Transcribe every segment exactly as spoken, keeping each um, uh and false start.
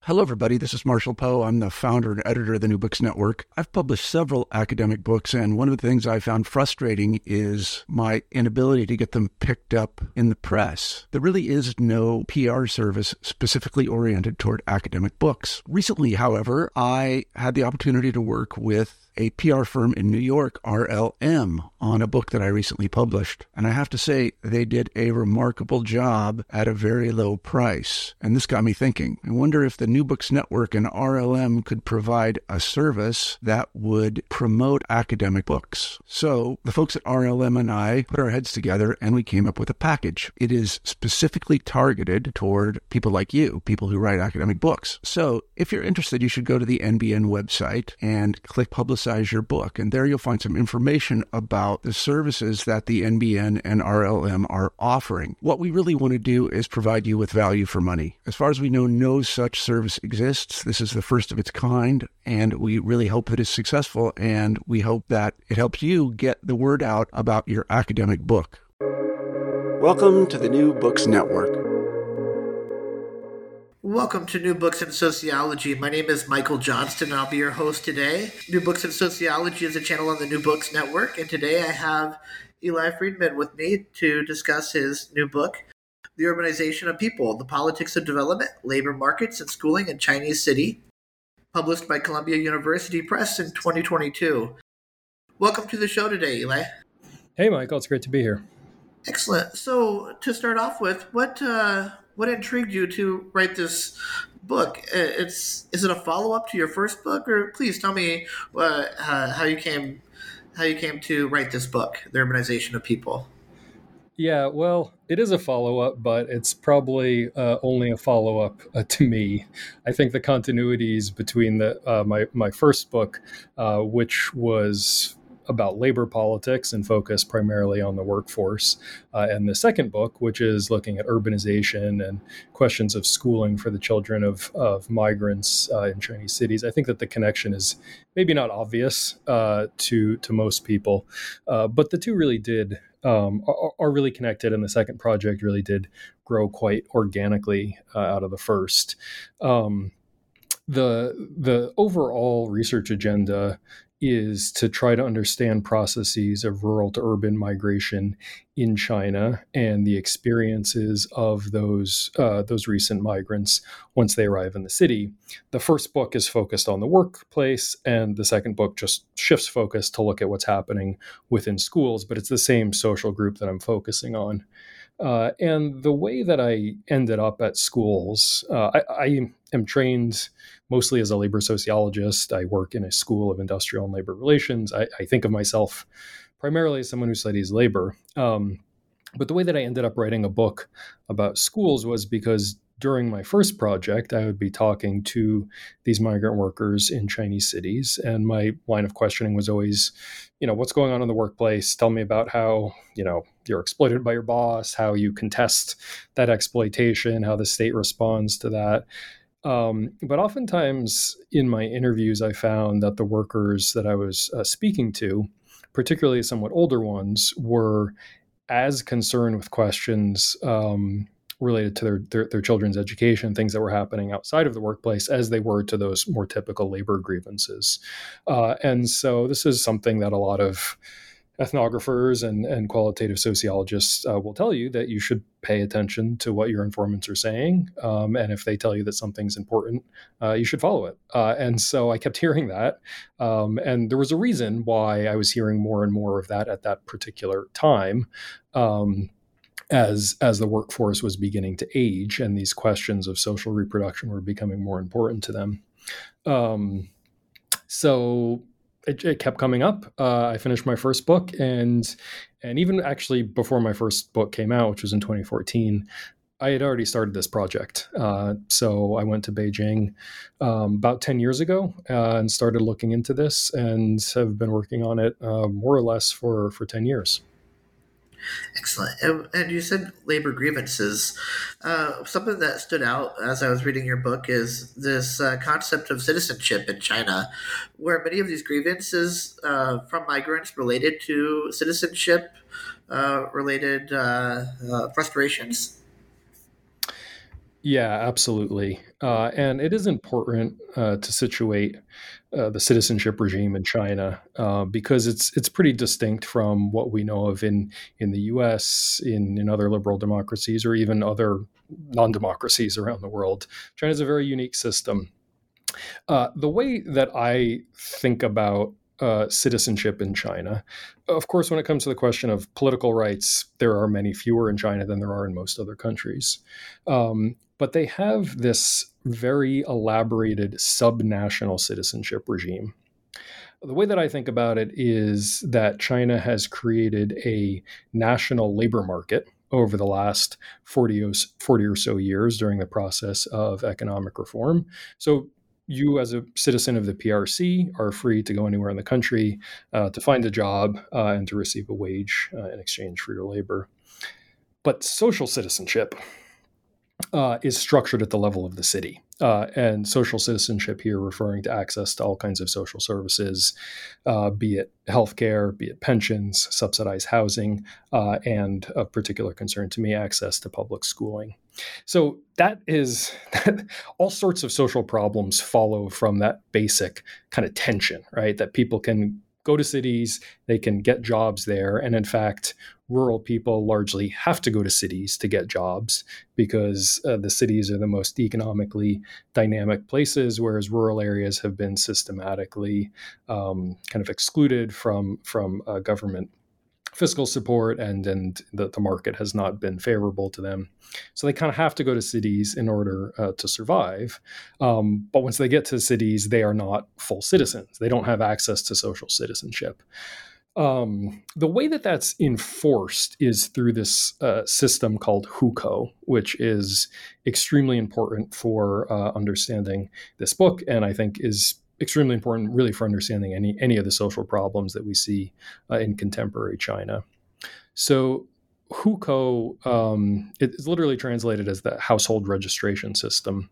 Hello, everybody. This is Marshall Poe. I'm the founder and editor of the New Books Network. I've published several academic books, and one of the things I found frustrating is my inability to get them picked up in the press. There really is no P R service specifically oriented toward academic books. Recently, however, I had the opportunity to work with a P R firm in New York, R L M, on a book that I recently published. And I have to say, they did a remarkable job at a very low price. And this got me thinking. I wonder if the New Books Network and R L M could provide a service that would promote academic books. So the folks at R L M and I put our heads together and we came up with a package. It is specifically targeted toward people like you, people who write academic books. So if you're interested, you should go to the N B N website and click Publicize your book. And there you'll find some information about the services that the N B N and R L M are offering. What we really want to do is provide you with value for money. As far as we know, no such service exists. This is the first of its kind, and we really hope that it's successful, and we hope that it helps you get the word out about your academic book. Welcome to the New Books Network. Welcome to New Books in Sociology. My name is Michael Johnston, and I'll be your host today. New Books in Sociology is a channel on the New Books Network, and today I have Eli Friedman with me to discuss his new book, The Urbanization of People, The Politics of Development, Labor Markets, and Schooling in Chinese City, published by Columbia University Press in twenty twenty-two. Welcome to the show today, Eli. Hey, Michael. It's great to be here. Excellent. So to start off with, what... Uh, What intrigued you to write this book? It's is it a follow up to your first book, or please tell me uh, how you came how you came to write this book, The Urbanization of People? Yeah, well, it is a follow up, but it's probably uh, only a follow up uh, to me. I think the continuities between the uh, my my first book, uh, which was about labor politics and focus primarily on the workforce. Uh, and the second book, which is looking at urbanization and questions of schooling for the children of, of migrants uh, in Chinese cities. I think that the connection is maybe not obvious uh, to, to most people, uh, but the two really did, um, are, are really connected. And the second project really did grow quite organically uh, out of the first. Um, the, the overall research agenda is to try to understand processes of rural to urban migration in China and the experiences of those uh, those recent migrants once they arrive in the city. The first book is focused on the workplace, and the second book just shifts focus to look at what's happening within schools, but it's the same social group that I'm focusing on. Uh, and the way that I ended up at schools, uh, I, I am trained mostly as a labor sociologist. I work in a school of industrial and labor relations. I, I think of myself primarily as someone who studies labor. Um, but the way that I ended up writing a book about schools was because during my first project, I would be talking to these migrant workers in Chinese cities. And my line of questioning was always, you know, what's going on in the workplace? Tell me about how, you know, you're exploited by your boss, how you contest that exploitation, how the state responds to that. Um, but oftentimes in my interviews, I found that the workers that I was uh, speaking to, particularly somewhat older ones, were as concerned with questions um, related to their, their their children's education, things that were happening outside of the workplace, as they were to those more typical labor grievances. Uh, and so this is something that a lot of ethnographers and, and qualitative sociologists uh, will tell you, that you should pay attention to what your informants are saying. Um, and if they tell you that something's important, uh, you should follow it. Uh, and so I kept hearing that. Um, and there was a reason why I was hearing more and more of that at that particular time. Um, as as the workforce was beginning to age and these questions of social reproduction were becoming more important to them. Um, so it, it kept coming up. Uh, I finished my first book, and and even actually before my first book came out, which was in twenty fourteen, I had already started this project. Uh, so I went to Beijing um, about ten years ago uh, and started looking into this, and have been working on it uh, more or less for, for ten years. Excellent. And, and you said labor grievances. Uh, something that stood out as I was reading your book is this uh, concept of citizenship in China, where many of these grievances uh, from migrants related to citizenship uh, related uh, uh, frustrations. Yeah, absolutely. Uh, and it is important uh, to situate uh, the citizenship regime in China uh, because it's it's pretty distinct from what we know of in in the U S, in in other liberal democracies, or even other non-democracies around the world. China's a very unique system. Uh, the way that I think about uh, citizenship in China, of course, when it comes to the question of political rights, there are many fewer in China than there are in most other countries. Um, but they have this very elaborated subnational citizenship regime. The way that I think about it is that China has created a national labor market over the last forty, forty or so years during the process of economic reform. So you, as a citizen of the P R C, are free to go anywhere in the country uh, to find a job uh, and to receive a wage uh, in exchange for your labor. But social citizenship uh, is structured at the level of the city. Uh, and social citizenship here referring to access to all kinds of social services, uh, be it healthcare, be it pensions, subsidized housing, uh, and of particular concern to me, access to public schooling. So that is that, all sorts of social problems follow from that basic kind of tension, right? That people can go to cities, they can get jobs there. And in fact, rural people largely have to go to cities to get jobs because uh, the cities are the most economically dynamic places, whereas rural areas have been systematically um, kind of excluded from, from uh, government fiscal support, and and the, the market has not been favorable to them. So they kind of have to go to cities in order uh, to survive. Um, but once they get to cities, they are not full citizens. They don't have access to social citizenship. Um, the way that that's enforced is through this uh, system called hukou, which is extremely important for uh, understanding this book, and I think is extremely important really for understanding any any of the social problems that we see uh, in contemporary China. So hukou um, it is literally translated as the household registration system.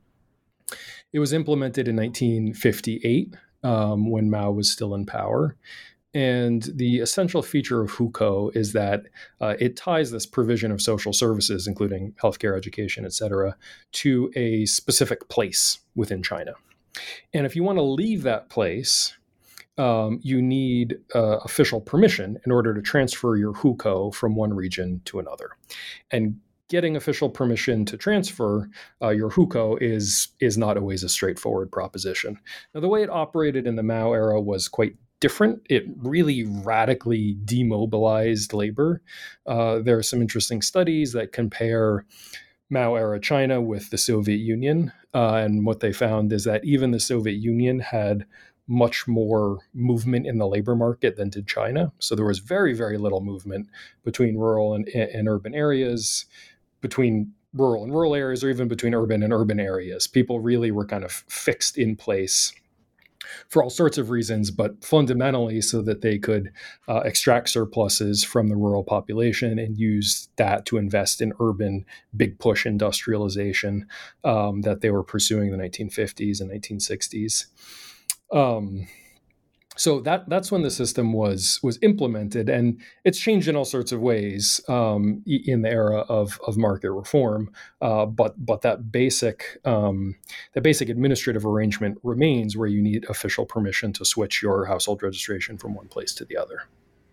It was implemented in nineteen fifty-eight um, when Mao was still in power. And the essential feature of hukou is that uh, it ties this provision of social services, including healthcare, education, et cetera, to a specific place within China. And if you want to leave that place, um, you need uh, official permission in order to transfer your hukou from one region to another. And getting official permission to transfer uh, your hukou is, is not always a straightforward proposition. Now, the way it operated in the Mao era was quite different. It really radically demobilized labor. Uh, there are some interesting studies that compare Mao era China with the Soviet Union. Uh, and what they found is that even the Soviet Union had much more movement in the labor market than did China. So there was very, very little movement between rural and, and urban areas, between rural and rural areas, or even between urban and urban areas. People really were kind of fixed in place for all sorts of reasons, but fundamentally so that they could uh, extract surpluses from the rural population and use that to invest in urban big push industrialization um, that they were pursuing in the nineteen fifties and nineteen sixties. Um, So that that's when the system was was implemented, and it's changed in all sorts of ways um, in the era of, of market reform. Uh, but but that basic um, that basic administrative arrangement remains, where you need official permission to switch your household registration from one place to the other.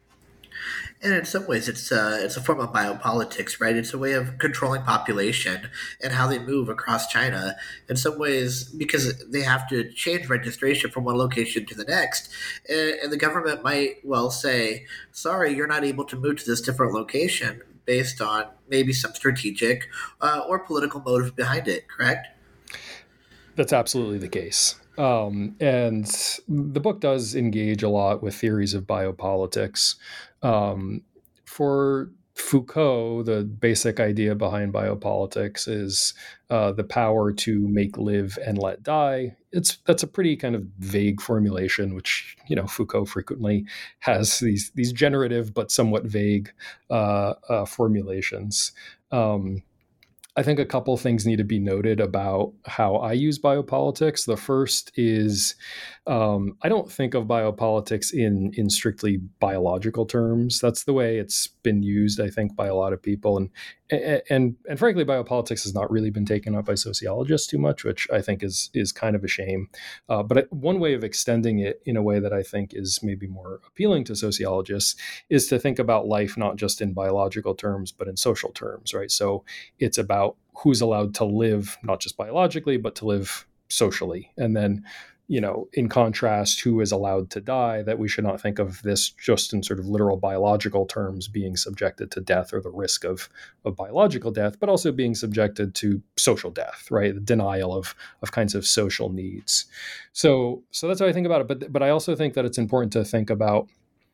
And in some ways, it's uh, it's a form of biopolitics, right? It's a way of controlling population and how they move across China. In some ways, because they have to change registration from one location to the next, and, and the government might well say, "Sorry, you're not able to move to this different location," based on maybe some strategic uh, or political motive behind it. Correct? That's absolutely the case. Um, and the book does engage a lot with theories of biopolitics. Um, for Foucault, the basic idea behind biopolitics is uh, the power to make live and let die. It's that's a pretty kind of vague formulation, which you know Foucault frequently has these these generative but somewhat vague uh, uh, formulations. Um, I think a couple things need to be noted about how I use biopolitics. The first is Um, I don't think of biopolitics in in strictly biological terms. That's the way it's been used, I think, by a lot of people, and and and frankly, biopolitics has not really been taken up by sociologists too much, which I think is is kind of a shame. Uh, but one way of extending it in a way that I think is maybe more appealing to sociologists is to think about life not just in biological terms, but in social terms, right? So it's about who's allowed to live, not just biologically, but to live socially. And then, you know, in contrast, who is allowed to die, that we should not think of this just in sort of literal biological terms, being subjected to death or the risk of, of biological death, but also being subjected to social death, right? The denial of, of kinds of social needs. So, so that's how I think about it. But, but I also think that it's important to think about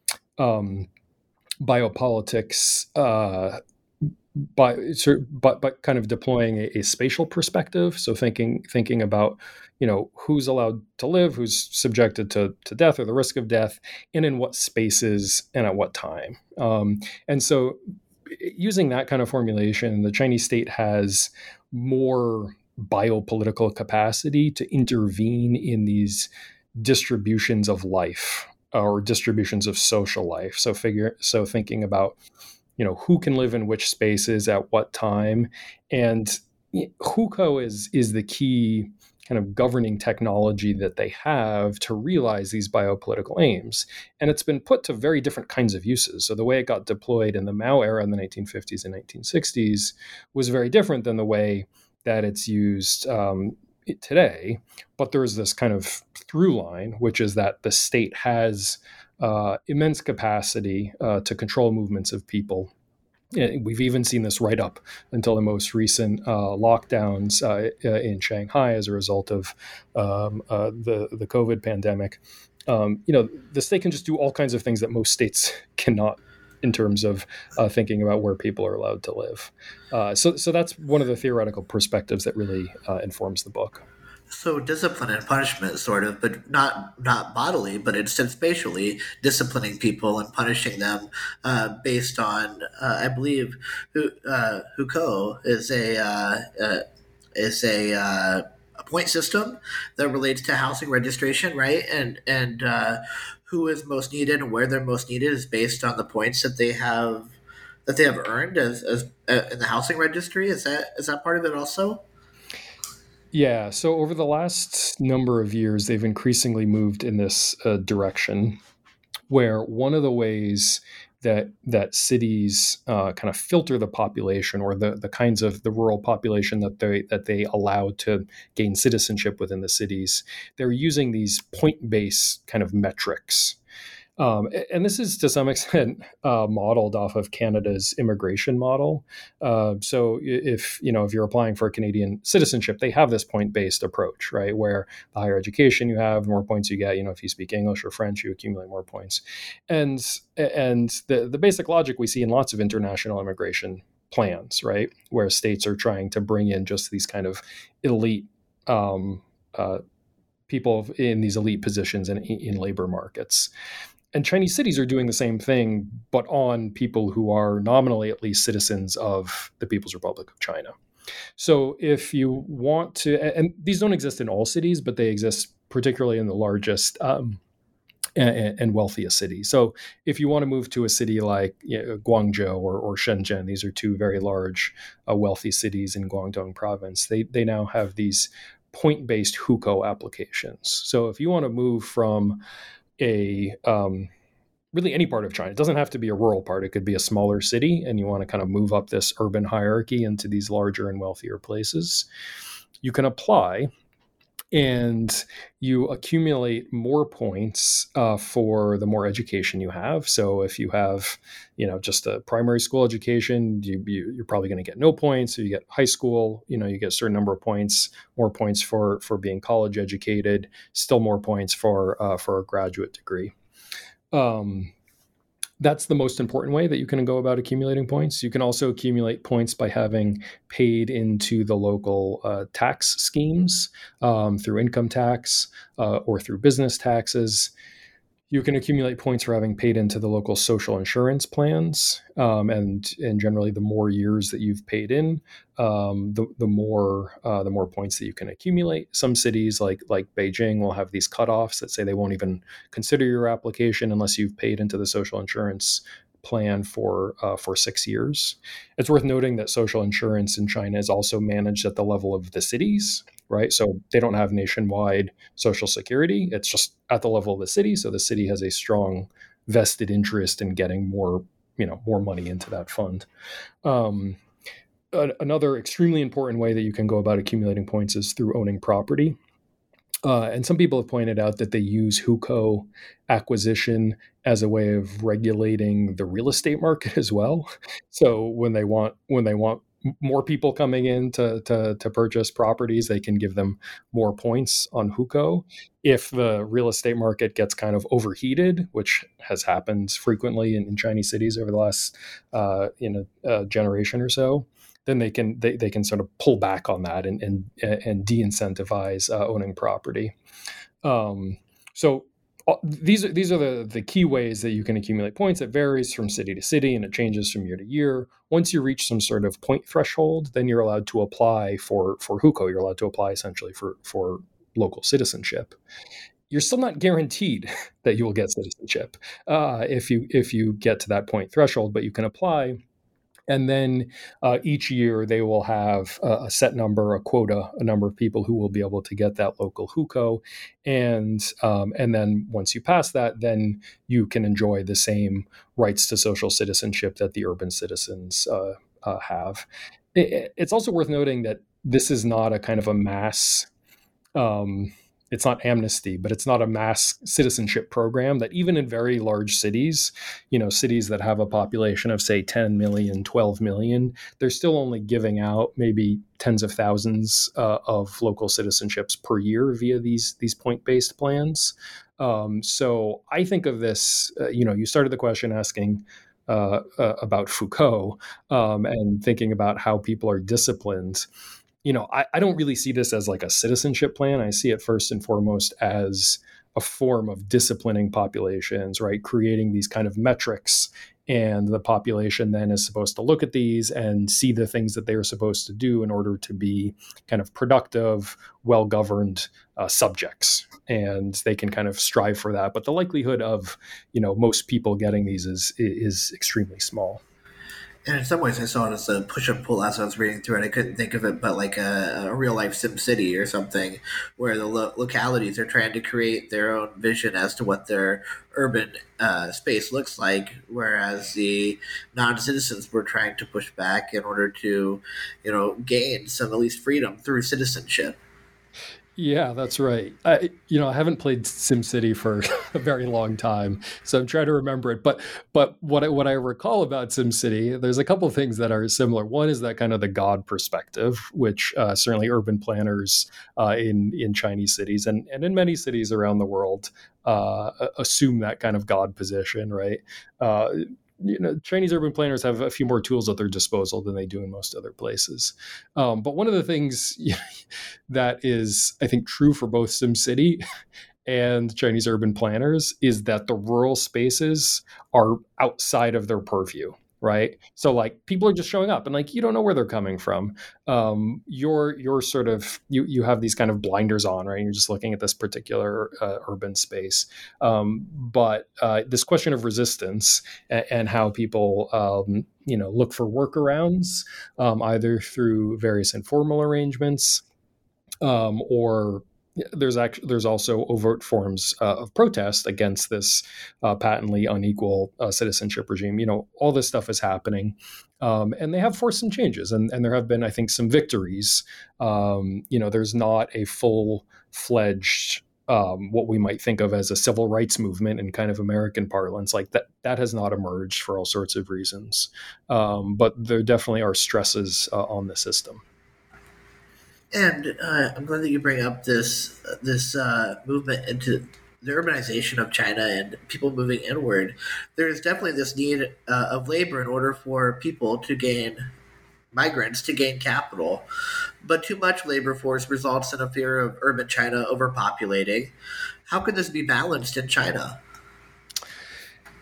um, biopolitics uh, by, but, but kind of deploying a, a spatial perspective. So thinking, thinking about, you know, who's allowed to live, who's subjected to, to death or the risk of death, and in what spaces and at what time. Um, and so using that kind of formulation, the Chinese state has more biopolitical capacity to intervene in these distributions of life or distributions of social life. So figure, so thinking about, you know, who can live in which spaces at what time. And hukou is, is the key kind of governing technology that they have to realize these biopolitical aims. And it's been put to very different kinds of uses. So the way it got deployed in the Mao era in the nineteen fifties and nineteen sixties was very different than the way that it's used um, today. But there's this kind of through line, which is that the state has uh, immense capacity uh, to control movements of people. We've even seen this right up until the most recent uh, lockdowns uh, in Shanghai as a result of um, uh, the the COVID pandemic. Um, you know, the state can just do all kinds of things that most states cannot, in terms of uh, thinking about where people are allowed to live. Uh, so, so that's one of the theoretical perspectives that really uh, informs the book. So discipline and punishment, sort of, but not not bodily, but instead spatially, disciplining people and punishing them uh, based on, uh, I believe, uh, hukou is a uh, uh, is a, uh, a point system that relates to housing registration, right? And and uh, who is most needed and where they're most needed is based on the points that they have that they have earned as, as uh, in the housing registry. Is that is that part of it also? Yeah. So over the last number of years, they've increasingly moved in this uh, direction, where one of the ways that that cities uh, kind of filter the population, or the the kinds of the rural population that they that they allow to gain citizenship within the cities, they're using these point-based kind of metrics. Um, and this is to some extent uh, modeled off of Canada's immigration model. Uh, so if you know if you're applying for Canadian citizenship, they have this point-based approach, right? Where the higher education you have, the more points you get. You know, if you speak English or French, you accumulate more points. And and the the basic logic we see in lots of international immigration plans, right, where states are trying to bring in just these kind of elite um, uh, people in these elite positions in, in labor markets. And Chinese cities are doing the same thing, but on people who are nominally at least citizens of the People's Republic of China. So if you want to, and these don't exist in all cities, but they exist particularly in the largest um, and, and wealthiest cities. So if you want to move to a city like you know, Guangzhou or, or Shenzhen, these are two very large, uh, wealthy cities in Guangdong province, they, they now have these point-based hukou applications. So if you want to move from a um, really any part of China. It doesn't have to be a rural part. It could be a smaller city, and you want to kind of move up this urban hierarchy into these larger and wealthier places. You can apply, and you accumulate more points uh, for the more education you have. So if you have, you know, just a primary school education, you, you, you're probably going to get no points. So you get high school, you know, you get a certain number of points, more points for for being college educated, still more points for uh, for a graduate degree. Um, That's the most important way that you can go about accumulating points. You can also accumulate points by having paid into the local uh, tax schemes um, through income tax uh, or through business taxes. You can accumulate points for having paid into the local social insurance plans, um, and and generally, the more years that you've paid in, um, the the more uh, the more points that you can accumulate. Some cities, like like Beijing, will have these cutoffs that say they won't even consider your application unless you've paid into the social insurance plan for uh, for six years. It's worth noting that social insurance in China is also managed at the level of the cities, right? So they don't have nationwide social security. It's just at the level of the city. So the city has a strong vested interest in getting more, you know, more money into that fund. Um, another extremely important way that you can go about accumulating points is through owning property. Uh, and some people have pointed out that they use hukou acquisition as a way of regulating the real estate market as well. So when they want when they want more people coming in to, to, to purchase properties, they can give them more points on hukou. If the real estate market gets kind of overheated, which has happened frequently in, in Chinese cities over the last uh, you know uh, generation or so, then they can they, they can sort of pull back on that and and, and de-incentivize uh, owning property. Um, so uh, these are these are the the key ways that you can accumulate points. It varies from city to city and it changes from year to year. Once you reach some sort of point threshold, then you're allowed to apply for for hukou. You're allowed to apply essentially for for local citizenship. You're still not guaranteed that you will get citizenship uh, if you if you get to that point threshold, but you can apply. And then uh, each year they will have a, a set number, a quota, a number of people who will be able to get that local hukou. And um, and then once you pass that, then you can enjoy the same rights to social citizenship that the urban citizens uh, uh, have. It, it's also worth noting that this is not a kind of a mass um, it's not amnesty, but it's not a mass citizenship program that even in very large cities, you know, cities that have a population of say ten million, twelve million, they're still only giving out maybe tens of thousands uh, of local citizenships per year via these, these point-based plans. Um, so I think of this, uh, you know, you started the question asking uh, uh, about Foucault um, and thinking about how people are disciplined. You know, I, I don't really see this as like a citizenship plan. I see it first and foremost as a form of disciplining populations, right? Creating these kind of metrics, and the population then is supposed to look at these and see the things that they are supposed to do in order to be kind of productive, well-governed uh, subjects. And they can kind of strive for that. But the likelihood of, you know, most people getting these is is extremely small. And in some ways, I saw it as a push and pull as I was reading through it. I couldn't think of it, but like a, a real life Sim City or something, where the lo- localities are trying to create their own vision as to what their urban uh, space looks like, whereas the non citizens were trying to push back in order to, you know, gain some at least freedom through citizenship. Yeah, that's right. I, you know, I haven't played SimCity for a very long time, so I'm trying to remember it. But but what I, what I recall about SimCity, there's a couple of things that are similar. One is that kind of the God perspective, which uh, certainly urban planners uh, in in Chinese cities and and in many cities around the world uh, assume that kind of God position, right? Uh, You know, Chinese urban planners have a few more tools at their disposal than they do in most other places. Um, but one of the things that is, I think, true for both SimCity and Chinese urban planners is that the rural spaces are outside of their purview, right? So like people are just showing up and like you don't know where they're coming from. Um, you're you're sort of you you have these kind of blinders on, right? You're just looking at this particular uh, urban space. Um, but uh, this question of resistance and, and how people um, you know look for workarounds, um, either through various informal arrangements um, or there's actually there's also overt forms uh, of protest against this uh, patently unequal uh, citizenship regime. You know, all this stuff is happening, um, and they have forced some changes, and, and there have been, I think, some victories. Um, you know, there's not a full-fledged um, what we might think of as a civil rights movement in kind of American parlance. Like that, that has not emerged for all sorts of reasons. Um, but there definitely are stresses uh, on the system. And uh, I'm glad that you bring up this this uh, movement into the urbanization of China and people moving inward. There's definitely this need uh, of labor in order for people to gain migrants to gain capital. But too much labor force results in a fear of urban China overpopulating. How could this be balanced in China?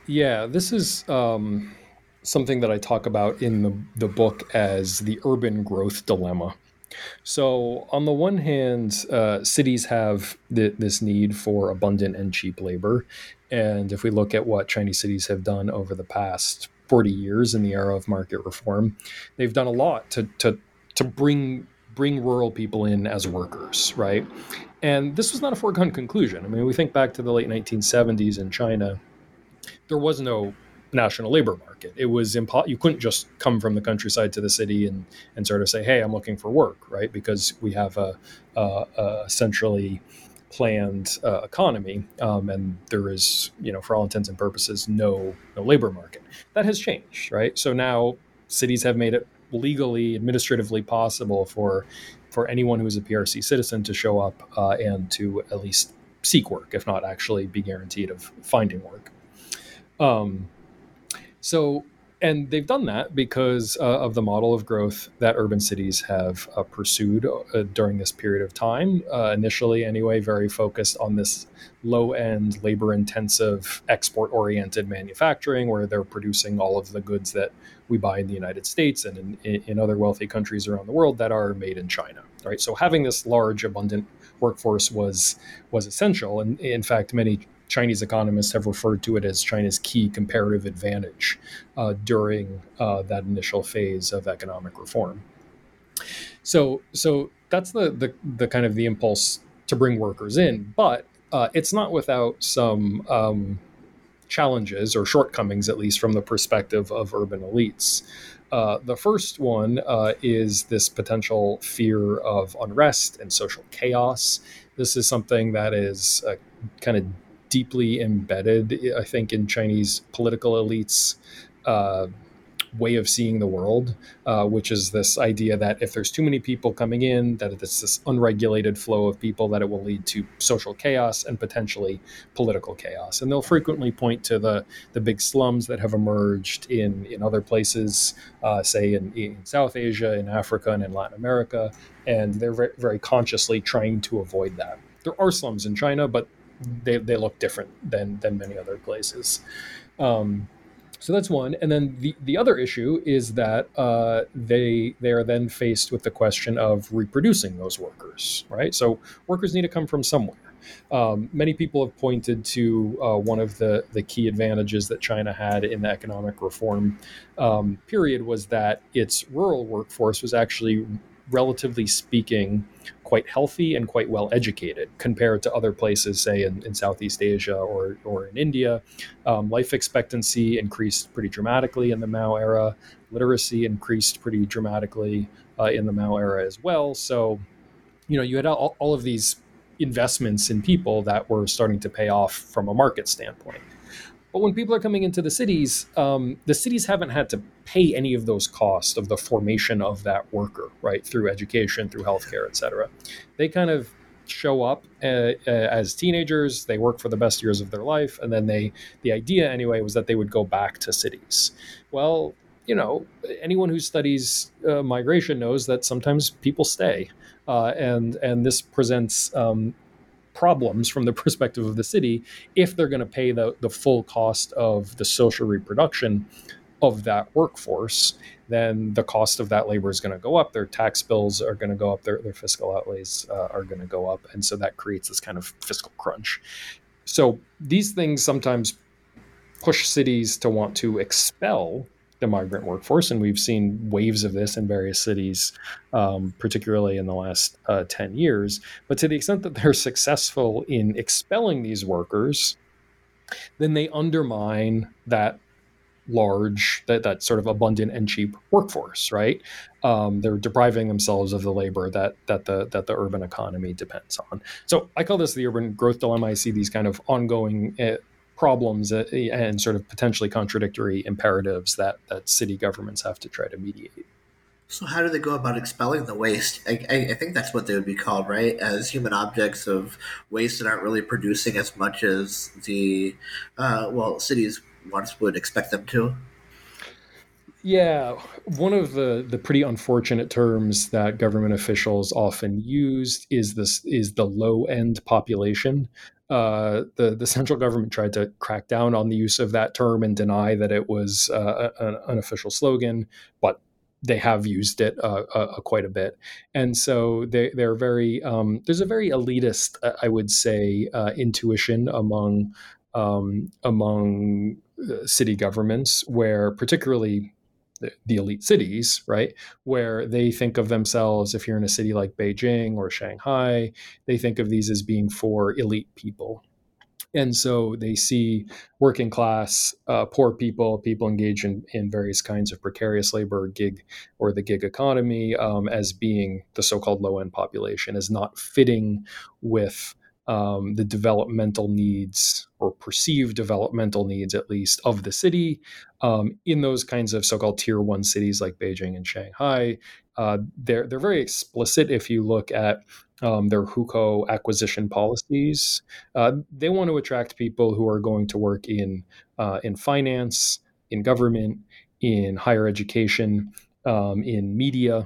Yeah, this is um, something that I talk about in the, the book as the urban growth dilemma. So, on the one hand, uh, cities have th- this need for abundant and cheap labor. And if we look at what Chinese cities have done over the past forty years in the era of market reform, they've done a lot to, to, to bring bring rural people in as workers, right? And this was not a foregone conclusion. I mean, we think back to the late nineteen seventies in China, there was no national labor market. It was impo- you couldn't just come from the countryside to the city and and sort of say, "Hey, I'm looking for work," right? Because we have a, a, a centrally planned uh, economy, um, and there is, you know, for all intents and purposes, no no labor market. That has changed, right? So now cities have made it legally, administratively possible for for anyone who is a P R C citizen to show up uh, and to at least seek work, if not actually be guaranteed of finding work. Um, so, and they've done that because uh, of the model of growth that urban cities have uh, pursued uh, during this period of time. Uh, initially, anyway, very focused on this low end, labor intensive, export oriented manufacturing, where they're producing all of the goods that we buy in the United States and in, in other wealthy countries around the world that are made in China. Right. So having this large, abundant workforce was was essential. And in fact, many Chinese economists have referred to it as China's key comparative advantage uh, during uh, that initial phase of economic reform. So, so that's the, the the kind of the impulse to bring workers in, but uh, it's not without some um, challenges or shortcomings, at least from the perspective of urban elites. Uh, the first one uh, is this potential fear of unrest and social chaos. This is something that is uh, kind of deeply embedded, I think, in Chinese political elites' uh, way of seeing the world, uh, which is this idea that if there's too many people coming in, that it's this unregulated flow of people, that it will lead to social chaos and potentially political chaos. And they'll frequently point to the the big slums that have emerged in, in other places, uh, say in, in South Asia, in Africa, and in Latin America, and they're very, very consciously trying to avoid that. There are slums in China, but they, they look different than, than many other places. Um, So that's one. And then the, the other issue is that uh, they they are then faced with the question of reproducing those workers, right? So workers need to come from somewhere. Um, many people have pointed to uh, one of the, the key advantages that China had in the economic reform um, period was that its rural workforce was actually, relatively speaking, quite healthy and quite well educated compared to other places, say in, in Southeast Asia or, or in India. Um, life expectancy increased pretty dramatically in the Mao era. Literacy increased pretty dramatically uh, in the Mao era as well. So, you know, you had all, all of these investments in people that were starting to pay off from a market standpoint. But when people are coming into the cities, um, the cities haven't had to pay any of those costs of the formation of that worker, right, through education, through healthcare, et cetera. They kind of show up uh, uh, as teenagers, they work for the best years of their life, and then they, the idea anyway, was that they would go back to cities. Well, you know, anyone who studies uh, migration knows that sometimes people stay, uh, and and this presents um, problems from the perspective of the city if they're going to pay the, the full cost of the social reproduction of that workforce. Then the cost of that labor is going to go up. Their tax bills are going to go up. Their, their fiscal outlays uh, are going to go up. And so that creates this kind of fiscal crunch. So these things sometimes push cities to want to expel the migrant workforce, and we've seen waves of this in various cities, um, particularly in the last uh, ten years. But to the extent that they're successful in expelling these workers, then they undermine that large, that, that sort of abundant and cheap workforce, right? Um, they're depriving themselves of the labor that that the that the urban economy depends on. So I call this the urban growth dilemma. I see these kind of ongoing uh, problems uh, and sort of potentially contradictory imperatives that that city governments have to try to mediate. So how do they go about expelling the waste? I, I, I think that's what they would be called, right? As human objects of waste that aren't really producing as much as the, uh, well, cities once would expect them to. Yeah, one of the the pretty unfortunate terms that government officials often used is this is the low end population. Uh, the the central government tried to crack down on the use of that term and deny that it was uh, an unofficial slogan, but they have used it uh, uh, quite a bit, and so they they're very um, there's a very elitist, uh, I would say, uh, intuition among um, among uh, city governments, where particularly the, the elite cities, right, where they think of themselves, if you're in a city like Beijing or Shanghai, they think of these as being for elite people. And so they see working class, uh, poor people, people engaged in, in various kinds of precarious labor, gig or the gig economy, um, as being the so-called low-end population, as not fitting with um, the developmental needs, or perceived developmental needs, at least, of the city. Um, in those kinds of so-called tier one cities like Beijing and Shanghai, uh, they're they're very explicit. If you look at um, their hukou acquisition policies, uh, they want to attract people who are going to work in uh, in finance, in government, in higher education, um, in media,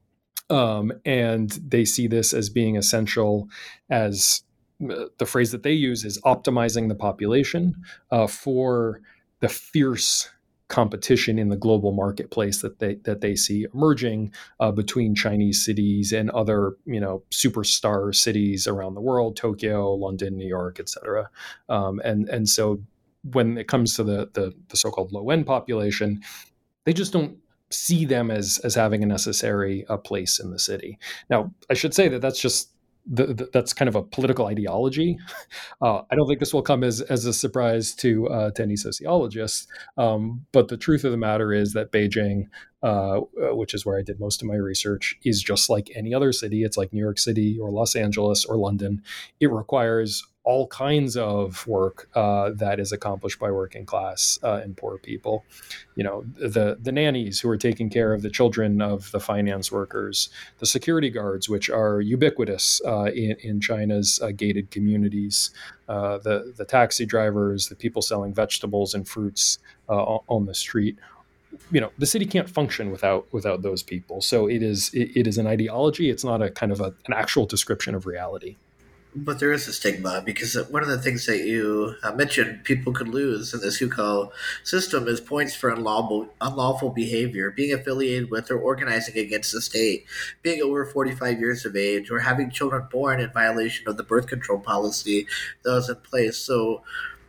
um, and they see this as being essential. As uh, the phrase that they use is optimizing the population uh, for the fierce competition in the global marketplace that they that they see emerging uh, between Chinese cities and other, you know, superstar cities around the world: Tokyo, London, New York, et cetera. Um, and and so when it comes to the the, the so-called low end population, they just don't see them as as having a necessary uh, place in the city. Now, I should say that that's just the, the, that's kind of a political ideology. Uh, I don't think this will come as, as a surprise to uh, to any sociologists. Um, but the truth of the matter is that Beijing, uh, which is where I did most of my research, is just like any other city. It's like New York City or Los Angeles or London. It requires all kinds of work uh, that is accomplished by working class uh, and poor people. You know, the the nannies who are taking care of the children of the finance workers, the security guards, which are ubiquitous uh, in, in China's uh, gated communities, uh, the the taxi drivers, the people selling vegetables and fruits uh, on the street. You know, the city can't function without without those people. So it is it, it is an ideology. It's not a kind of a, an actual description of reality. But there is a stigma, because one of the things that you uh, mentioned people could lose in this hukou system is points for unlawful, unlawful behavior, being affiliated with or organizing against the state, being over forty-five years of age, or having children born in violation of the birth control policy that was in place. So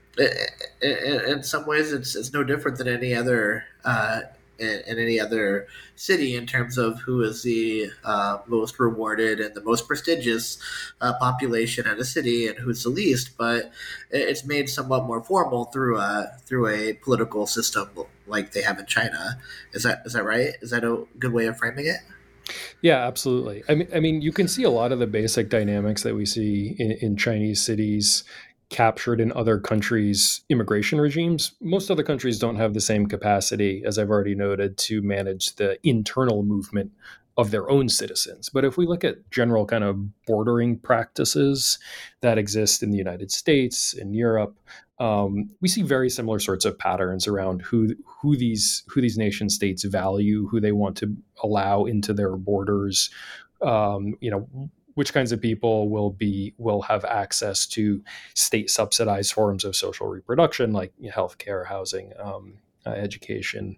in some ways, it's, it's no different than any other uh, in, in any other city in terms of who is the uh, most rewarded and the most prestigious uh, population in a city and who's the least. But it's made somewhat more formal through a through a political system like they have in China. Is that is that right? Is that a good way of framing it? Yeah, absolutely. I mean, I mean, you can see a lot of the basic dynamics that we see in, in Chinese cities captured in other countries' immigration regimes. Most other countries don't have the same capacity, as I've already noted, to manage the internal movement of their own citizens. But if we look at general kind of bordering practices that exist in the United States, in Europe, um, we see very similar sorts of patterns around who who these who these nation states value, who they want to allow into their borders. Um, you know, which kinds of people will be will have access to state subsidized forms of social reproduction, like, you know, healthcare, housing, um, uh, education,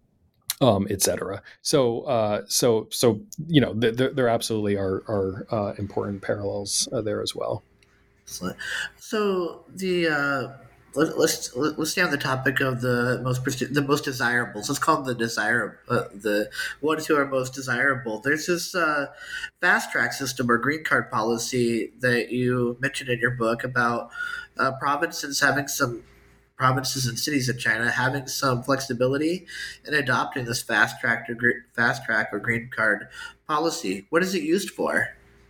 um, et cetera. So, uh, so, so you know, th- th- there absolutely are are uh, important parallels uh, there as well. Excellent. So the uh, let, let's let's stay on the topic of the most presti- the most desirables. Let's call them the desire uh, the ones who are most desirable. There's this uh, fast track system or green card policy that you mentioned in your book about uh, provinces having some provinces and cities in China having some flexibility in adopting this fast track or gre- fast track or green card policy. What is it used for?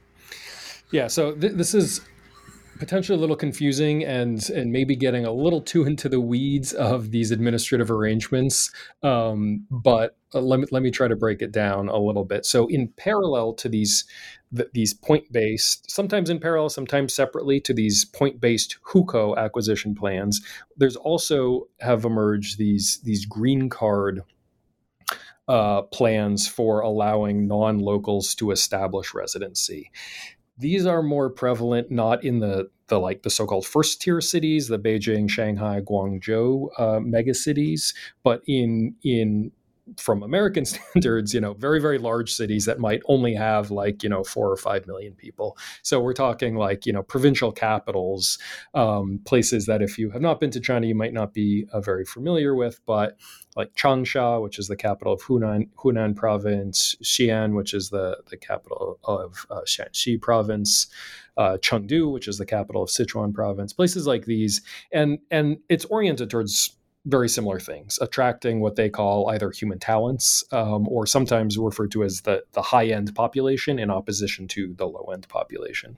Yeah, so th- this is potentially a little confusing and and maybe getting a little too into the weeds of these administrative arrangements. Um, but uh, let me let me try to break it down a little bit. So, in parallel to these th- these point based, sometimes in parallel, sometimes separately, to these point based hukou acquisition plans, there's also have emerged these these green card uh, plans for allowing non-locals to establish residency. These are more prevalent not in the the like the so-called first tier cities, the Beijing, Shanghai, Guangzhou uh, megacities, but in in from American standards, you know, very, very large cities that might only have like, you know, four or five million people. So we're talking like, you know, provincial capitals, um, places that if you have not been to China, you might not be uh, very familiar with, but like Changsha, which is the capital of Hunan, Hunan province, Xi'an, which is the, the capital of uh, Shanxi province, uh, Chengdu, which is the capital of Sichuan province, places like these. And, and it's oriented towards very similar things, attracting what they call either human talents um, or sometimes referred to as the, the high-end population in opposition to the low-end population.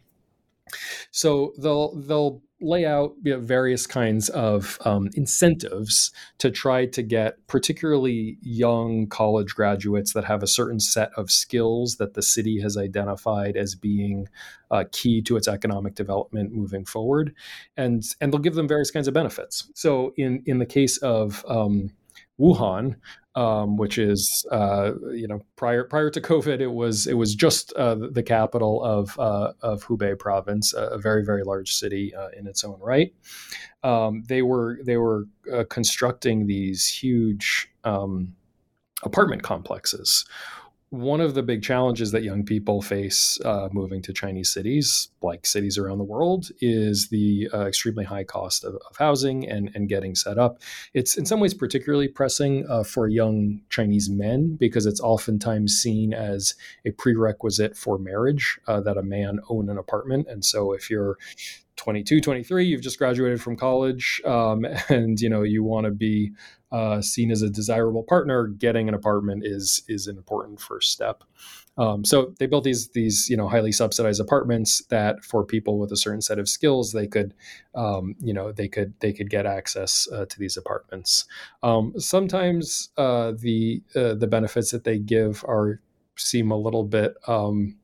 So they'll they'll lay out you know, various kinds of um, incentives to try to get particularly young college graduates that have a certain set of skills that the city has identified as being uh, key to its economic development moving forward, and and they'll give them various kinds of benefits. So in in the case of um, Wuhan, um, which is uh, you know prior prior to COVID, it was it was just uh, the capital of uh, of Hubei province, a very very large city uh, in its own right. Um, they were they were uh, constructing these huge um, apartment complexes. One of the big challenges that young people face uh, moving to Chinese cities, like cities around the world, is the uh, extremely high cost of, of housing and, and getting set up. It's in some ways particularly pressing uh, for young Chinese men because it's oftentimes seen as a prerequisite for marriage uh, that a man own an apartment. And so if you're twenty-two, twenty-three, you've just graduated from college, um, and you know you want to be uh, seen as a desirable partner, getting an apartment is is an important first step. Um, so they built these these you know highly subsidized apartments that for people with a certain set of skills they could um, you know they could they could get access uh, to these apartments. Um, sometimes uh, the uh, the benefits that they give are seem a little bit. Um,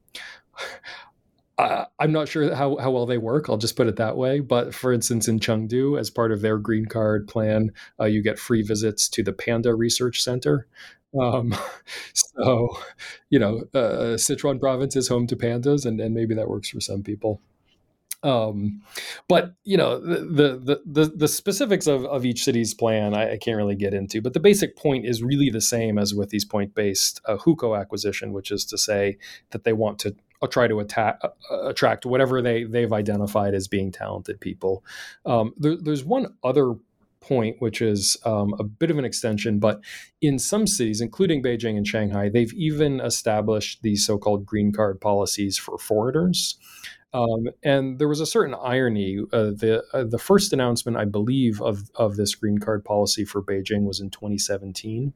Uh, I'm not sure how, how well they work. I'll just put it that way. But for instance, in Chengdu, as part of their green card plan, uh, you get free visits to the Panda Research Center. Um, so, you know, uh, Sichuan province is home to pandas, and, and maybe that works for some people. Um, but you know the the the, the specifics of, of each city's plan I, I can't really get into. But the basic point is really the same as with these point-based uh, hukou acquisition, which is to say that they want to uh, try to attack, uh, attract whatever they they've identified as being talented people. Um, there, there's one other point, which is um, a bit of an extension, but in some cities, including Beijing and Shanghai, they've even established these so-called green card policies for foreigners. Um, and there was a certain irony. Uh, the uh, the first announcement, I believe, of of this green card policy for Beijing was in twenty seventeen.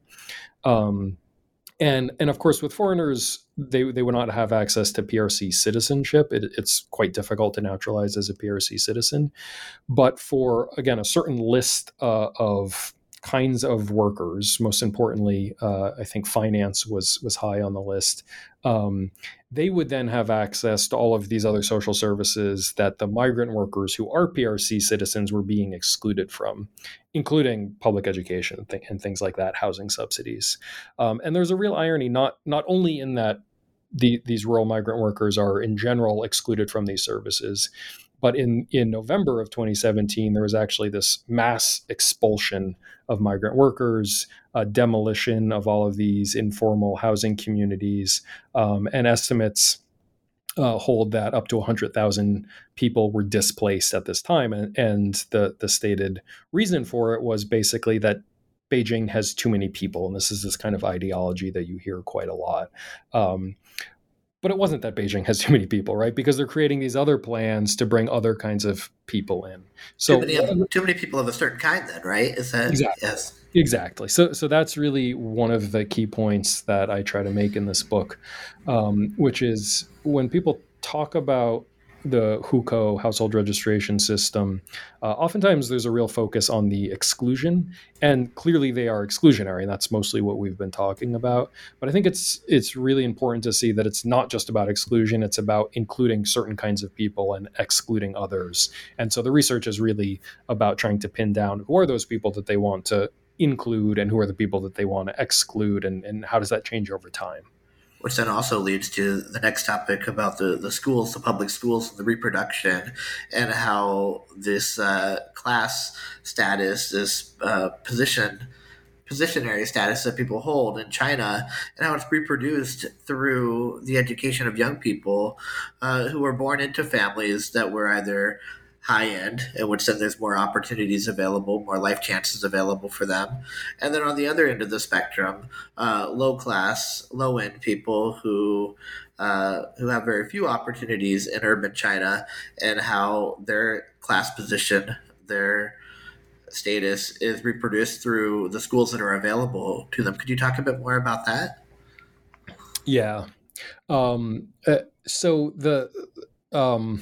Um, and and of course, with foreigners, they they would not have access to P R C citizenship. It, it's quite difficult to naturalize as a P R C citizen. But for, again, a certain list uh, of kinds of workers, most importantly, uh, I think finance was was high on the list. Um, they would then have access to all of these other social services that the migrant workers who are P R C citizens were being excluded from, including public education and, th- and things like that, housing subsidies. Um, and there's a real irony, not not only in that the, these rural migrant workers are in general excluded from these services, but in, in November of twenty seventeen, there was actually this mass expulsion of migrant workers, uh, demolition of all of these informal housing communities, um, and estimates uh, hold that up to one hundred thousand people were displaced at this time. And, and the, the stated reason for it was basically that Beijing has too many people. And this is this kind of ideology that you hear quite a lot. Um, But it wasn't that Beijing has too many people, right? Because they're creating these other plans to bring other kinds of people in. So too many, of, too many people of a certain kind, then, right? Is that exactly, yes? Exactly. So, so that's really one of the key points that I try to make in this book, um, which is when people talk about the hukou household registration system, uh, oftentimes there's a real focus on the exclusion, and clearly they are exclusionary. And that's mostly what we've been talking about. But I think it's it's really important to see that it's not just about exclusion; it's about including certain kinds of people and excluding others. And so the research is really about trying to pin down who are those people that they want to include and who are the people that they want to exclude, and, and how does that change over time? Which then also leads to the next topic about the, the schools, the public schools, the reproduction, and how this uh, class status, this uh, position, positionary status that people hold in China, and how it's reproduced through the education of young people uh, who were born into families that were either high end, in which then there's more opportunities available, more life chances available for them. And then on the other end of the spectrum, uh, low class, low end people who uh, who have very few opportunities in urban China, and how their class position, their status is reproduced through the schools that are available to them. Could you talk a bit more about that? Yeah. Um, uh, so the um,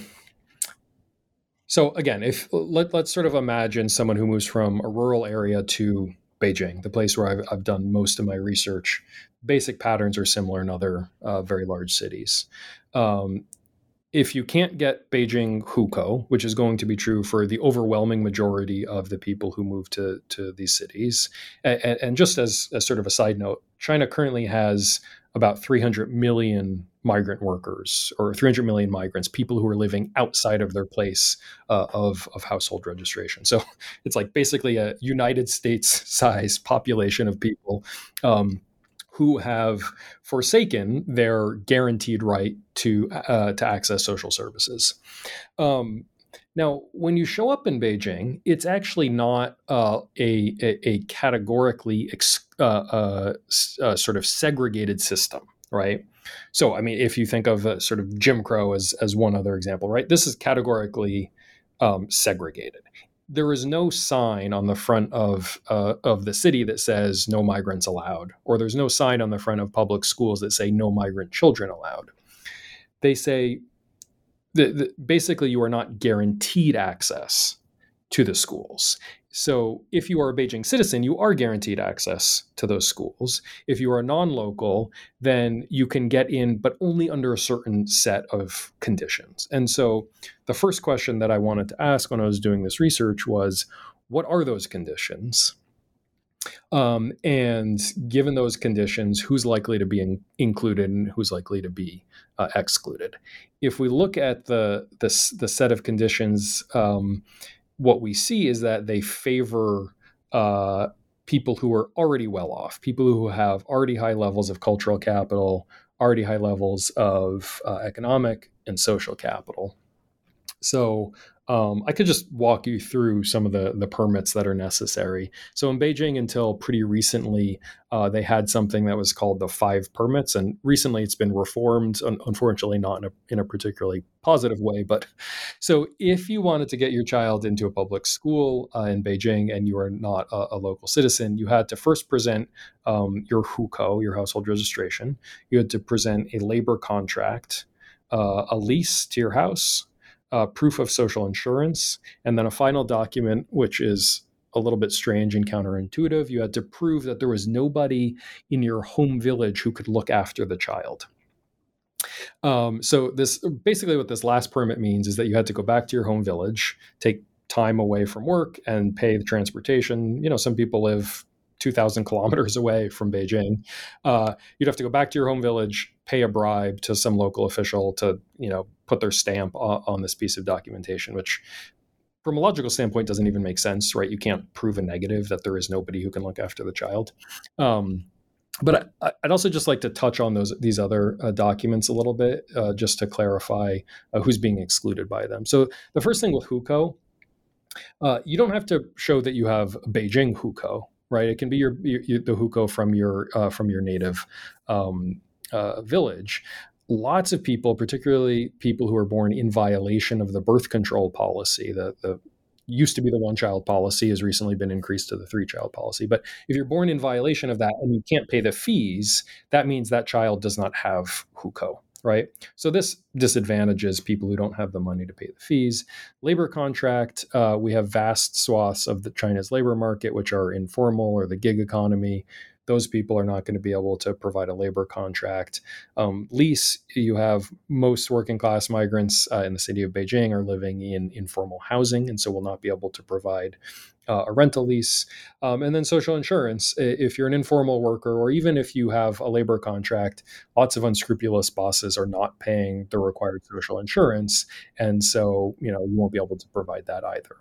So again, if let, let's sort of imagine someone who moves from a rural area to Beijing, the place where I've, I've done most of my research. Basic patterns are similar in other uh, very large cities. Um, if you can't get Beijing hukou, which is going to be true for the overwhelming majority of the people who move to, to these cities, and, and just as, as sort of a side note, China currently has about three hundred million migrant workers, or three hundred million migrants, people who are living outside of their place uh, of, of household registration. So it's like basically a United States size population of people um, who have forsaken their guaranteed right to uh, to access social services. Um, Now, when you show up in Beijing, it's actually not uh, a, a, a categorically ex, uh, uh, uh, sort of segregated system, right? So, I mean, if you think of uh, sort of Jim Crow as, as one other example, right? This is categorically um, segregated. There is no sign on the front of uh, of the city that says no migrants allowed, or there's no sign on the front of public schools that say no migrant children allowed. They say, The, the, basically, you are not guaranteed access to the schools. So if you are a Beijing citizen, you are guaranteed access to those schools. If you are a non-local, then you can get in, but only under a certain set of conditions. And so the first question that I wanted to ask when I was doing this research was, what are those conditions? Um, and given those conditions, who's likely to be in, included and who's likely to be uh, excluded? If we look at the the, the set of conditions, um, what we see is that they favor uh, people who are already well off, people who have already high levels of cultural capital, already high levels of uh, economic and social capital. So um, I could just walk you through some of the, the permits that are necessary. So in Beijing, until pretty recently, uh, they had something that was called the five permits. And recently it's been reformed, un- unfortunately not in a, in a particularly positive way. But so if you wanted to get your child into a public school uh, in Beijing and you are not a, a local citizen, you had to first present um, your hukou, your household registration. You had to present a labor contract, uh, a lease to your house, Uh, proof of social insurance, and then a final document, which is a little bit strange and counterintuitive. You had to prove that there was nobody in your home village who could look after the child. Um, so this basically what this last permit means is that you had to go back to your home village, take time away from work, and pay the transportation. You know, some people live two thousand kilometers away from Beijing. Uh, you'd have to go back to your home village, pay a bribe to some local official to, you know, put their stamp on, on this piece of documentation, which from a logical standpoint doesn't even make sense, right? You can't prove a negative that there is nobody who can look after the child. Um, but I, I'd also just like to touch on those these other uh, documents a little bit, uh, just to clarify uh, who's being excluded by them. So the first thing with hukou, uh, you don't have to show that you have Beijing hukou, right? It can be your, your the hukou from your uh, from your native um, uh, village. Lots of people, particularly people who are born in violation of the birth control policy, the, the used to be the one-child policy, has recently been increased to the three-child policy. But if you're born in violation of that and you can't pay the fees, that means that child does not have hukou, right? So this disadvantages people who don't have the money to pay the fees. Labor contract, uh, we have vast swaths of the China's labor market, which are informal or the gig economy. those people are not going to be able to provide a labor contract. Um, lease, you have most working class migrants uh, in the city of Beijing are living in informal housing, and so will not be able to provide uh, a rental lease. Um, and then social insurance, if you're an informal worker, or even if you have a labor contract, lots of unscrupulous bosses are not paying the required social insurance. And so, you know, you won't be able to provide that either.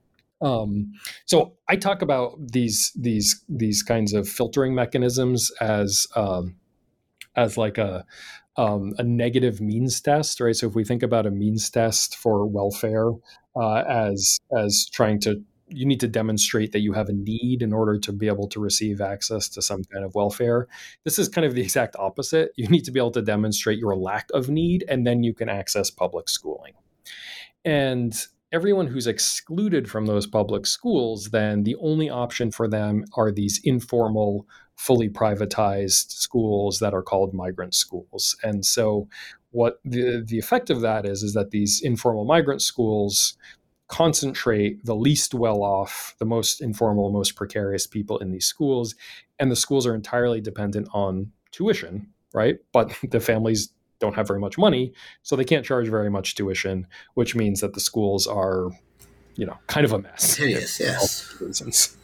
Um, so I talk about these these these kinds of filtering mechanisms as um, as like a um, a negative means test, right? So if we think about a means test for welfare uh, as as trying to, you need to demonstrate that you have a need in order to be able to receive access to some kind of welfare. This is kind of the exact opposite. You need to be able to demonstrate your lack of need, and then you can access public schooling. And everyone who's excluded from those public schools, then the only option for them are these informal, fully privatized schools that are called migrant schools. And so what the, the effect of that is, is that these informal migrant schools concentrate the least well-off, the most informal, most precarious people in these schools. And the schools are entirely dependent on tuition, right? But the families don't have very much money, so they can't charge very much tuition, which means that the schools are, you know, kind of a mess. Hideous, yes. Reasons.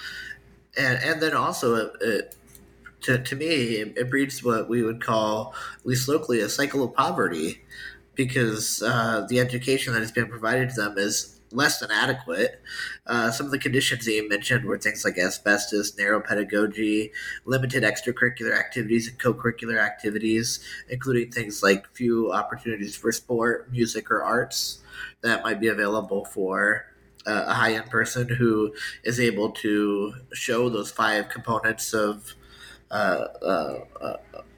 And and then also, it, it, to to me, it, it breeds what we would call, at least locally, a cycle of poverty, because uh, the education that has been provided to them is less than adequate. Uh, some of the conditions that you mentioned were things like asbestos, narrow pedagogy, limited extracurricular activities and co-curricular activities, including things like few opportunities for sport, music, or arts that might be available for uh, a high-end person who is able to show those five components of uh, uh, uh,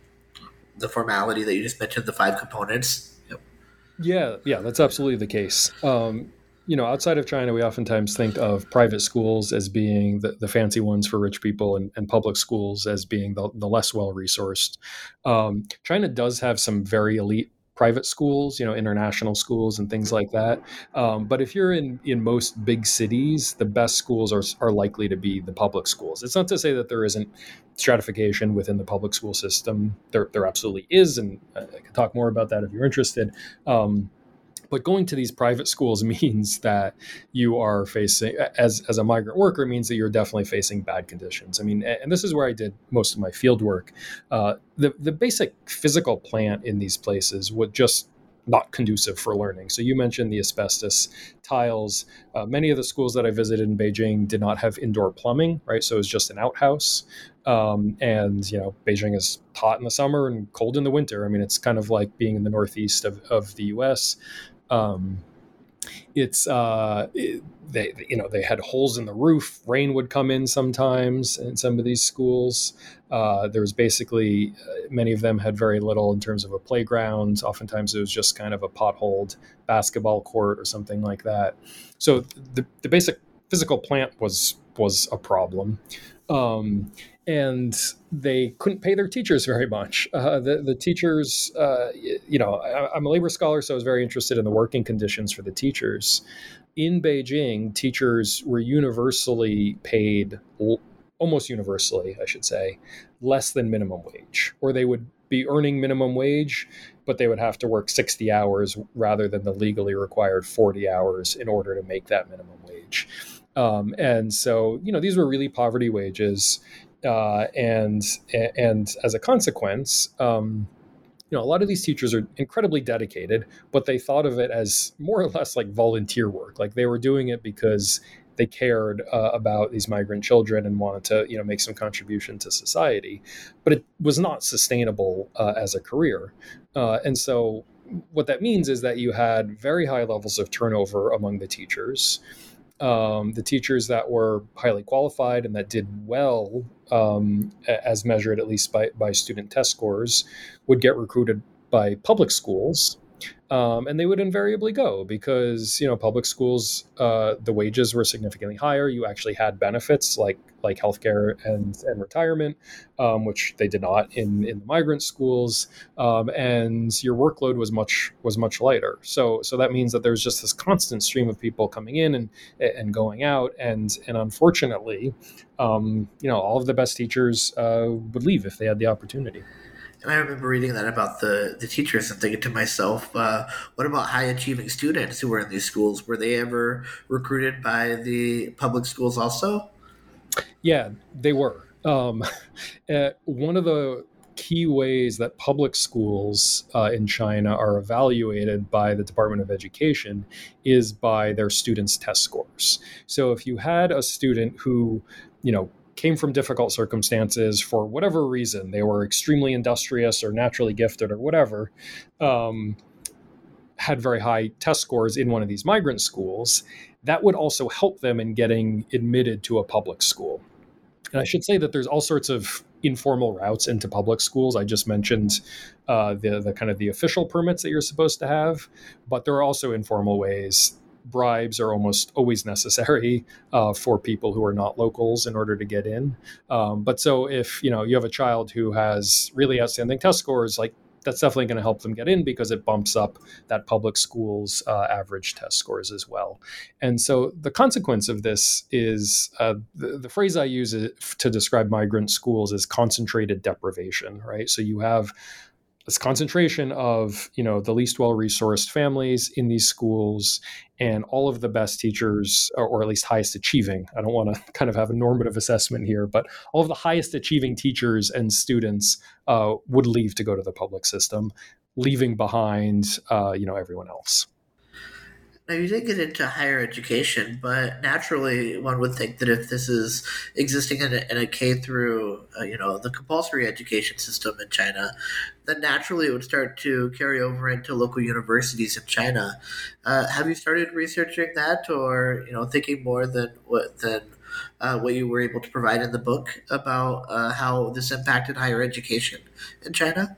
the formality that you just mentioned, the five components. Yep. Yeah, yeah, that's absolutely the case. Um, you know, outside of China, we oftentimes think of private schools as being the, the fancy ones for rich people, and, and public schools as being the, the less well-resourced. Um, China does have some very elite private schools, you know, international schools and things like that. Um, but if you're in, in most big cities, the best schools are, are likely to be the public schools. It's not to say that there isn't stratification within the public school system. There, there absolutely is, and I can talk more about that if you're interested. Um, But going to these private schools means that you are facing, as, as a migrant worker, means that you're definitely facing bad conditions. I mean, and this is where I did most of my field work. Uh, the, the basic physical plant in these places would just not conducive for learning. So you mentioned the asbestos tiles. Uh, many of the schools that I visited in Beijing did not have indoor plumbing, right? So it was just an outhouse. Um, and, you know, Beijing is hot in the summer and cold in the winter. I mean, it's kind of like being in the northeast of, of the U S. Um, it's, uh, it, they, you know, they had holes in the roof. Rain would come in sometimes in some of these schools. Uh, there was basically, uh, many of them had very little in terms of a playground. Oftentimes it was just kind of a potholed basketball court or something like that. So the, the basic physical plant was, was a problem. Um, and they couldn't pay their teachers very much. Uh, the, the teachers, uh, you know, I, I'm a labor scholar, so I was very interested in the working conditions for the teachers. In Beijing, teachers were universally paid, almost universally, I should say, less than minimum wage, or they would be earning minimum wage, but they would have to work sixty hours rather than the legally required forty hours in order to make that minimum wage. Um, and so, you know, these were really poverty wages. Uh, and and as a consequence, um, you know, a lot of these teachers are incredibly dedicated, but they thought of it as more or less like volunteer work. Like they were doing it because they cared uh, about these migrant children and wanted to, you know, make some contribution to society. But it was not sustainable uh, as a career. Uh, and so what that means is that you had very high levels of turnover among the teachers. Um, the teachers that were highly qualified and that did well, um, as measured at least by, by student test scores, would get recruited by public schools. Um, and they would invariably go because, you know, public schools, uh, the wages were significantly higher. You actually had benefits like like healthcare and, and retirement, um, which they did not in, in the migrant schools. Um, and your workload was much was much lighter. So so that means that there's just this constant stream of people coming in and and going out. And and unfortunately, um, you know, all of the best teachers uh, would leave if they had the opportunity. And I remember reading that about the, the teachers and thinking to myself, uh, what about high achieving students who were in these schools? Were they ever recruited by the public schools also? Yeah, they were. Um, uh, one of the key ways that public schools uh, in China are evaluated by the Department of Education is by their students' test scores. So if you had a student who, you know, came from difficult circumstances for whatever reason, they were extremely industrious or naturally gifted or whatever, um, had very high test scores in one of these migrant schools, that would also help them in getting admitted to a public school. And I should say that there's all sorts of informal routes into public schools. I just mentioned uh, the, the kind of the official permits that you're supposed to have, but there are also informal ways. Bribes are almost always necessary uh, for people who are not locals in order to get in. Um, but so if, you know, you have a child who has really outstanding test scores, like that's definitely going to help them get in because it bumps up that public school's uh, average test scores as well. And so the consequence of this is uh, the, the phrase I use to describe migrant schools is concentrated deprivation, right? So you have this concentration of, you know, the least well-resourced families in these schools and all of the best teachers, or, or at least highest achieving. I don't want to kind of have a normative assessment here, but all of the highest achieving teachers and students uh, would leave to go to the public system, leaving behind, uh, you know, everyone else. Now, you did get into higher education, but naturally one would think that if this is existing in a, in a K through, uh, you know, the compulsory education system in China, then naturally it would start to carry over into local universities in China. Uh, have you started researching that, or, you know, thinking more than what than uh, what you were able to provide in the book about uh, how this impacted higher education in China?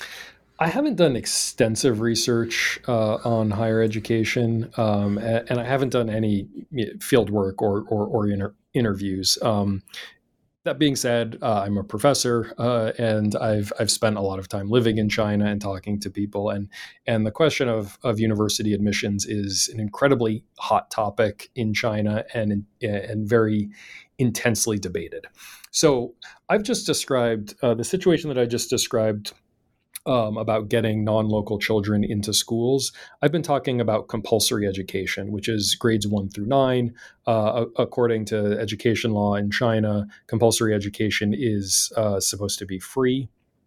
I haven't done extensive research uh, on higher education, um, and, and I haven't done any field work or, or, or inter- interviews. Um, that being said, uh, I'm a professor, uh, and I've I've spent a lot of time living in China and talking to people, and and the question of of university admissions is an incredibly hot topic in China and and very intensely debated. So I've just described uh, the situation that I just described. Um, about getting non-local children into schools. I've been talking about compulsory education, which is grades one through nine. Uh, according to education law in China, compulsory education is uh, supposed to be free.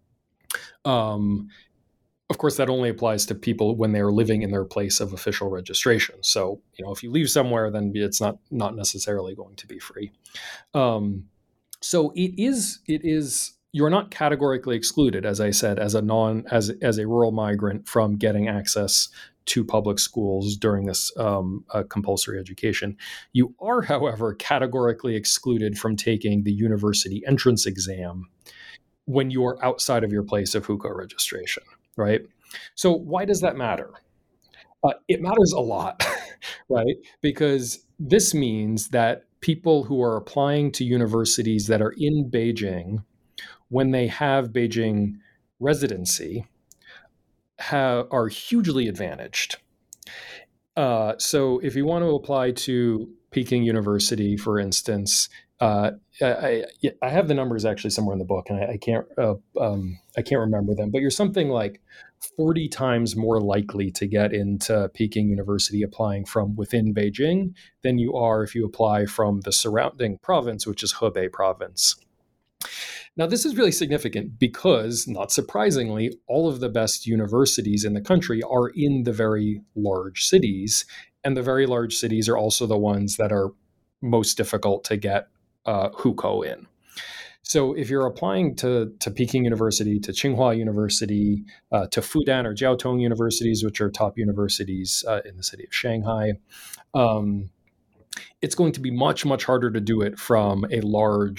Um, of course, that only applies to people when they are living in their place of official registration. So, you know, if you leave somewhere, then it's not not necessarily going to be free. Um, so it is it is. You're not categorically excluded, as I said, as a non as as a rural migrant from getting access to public schools during this um, uh, compulsory education. You are, however, categorically excluded from taking the university entrance exam when you are outside of your place of hukou registration, right? So why does that matter? Uh, it matters a lot, right? Because this means that people who are applying to universities that are in Beijing, when they have Beijing residency, have, are hugely advantaged. Uh, so if you want to apply to Peking University, for instance, uh, I, I have the numbers actually somewhere in the book, and I, I can't uh, um, I can't remember them. But you're something like forty times more likely to get into Peking University applying from within Beijing than you are if you apply from the surrounding province, which is Hebei province. Now, this is really significant because, not surprisingly, all of the best universities in the country are in the very large cities, and the very large cities are also the ones that are most difficult to get uh, hukou in. So if you're applying to, to Peking University, to Tsinghua University, uh, to Fudan or Jiaotong universities, which are top universities uh, in the city of Shanghai, um, it's going to be much, much harder to do it from a large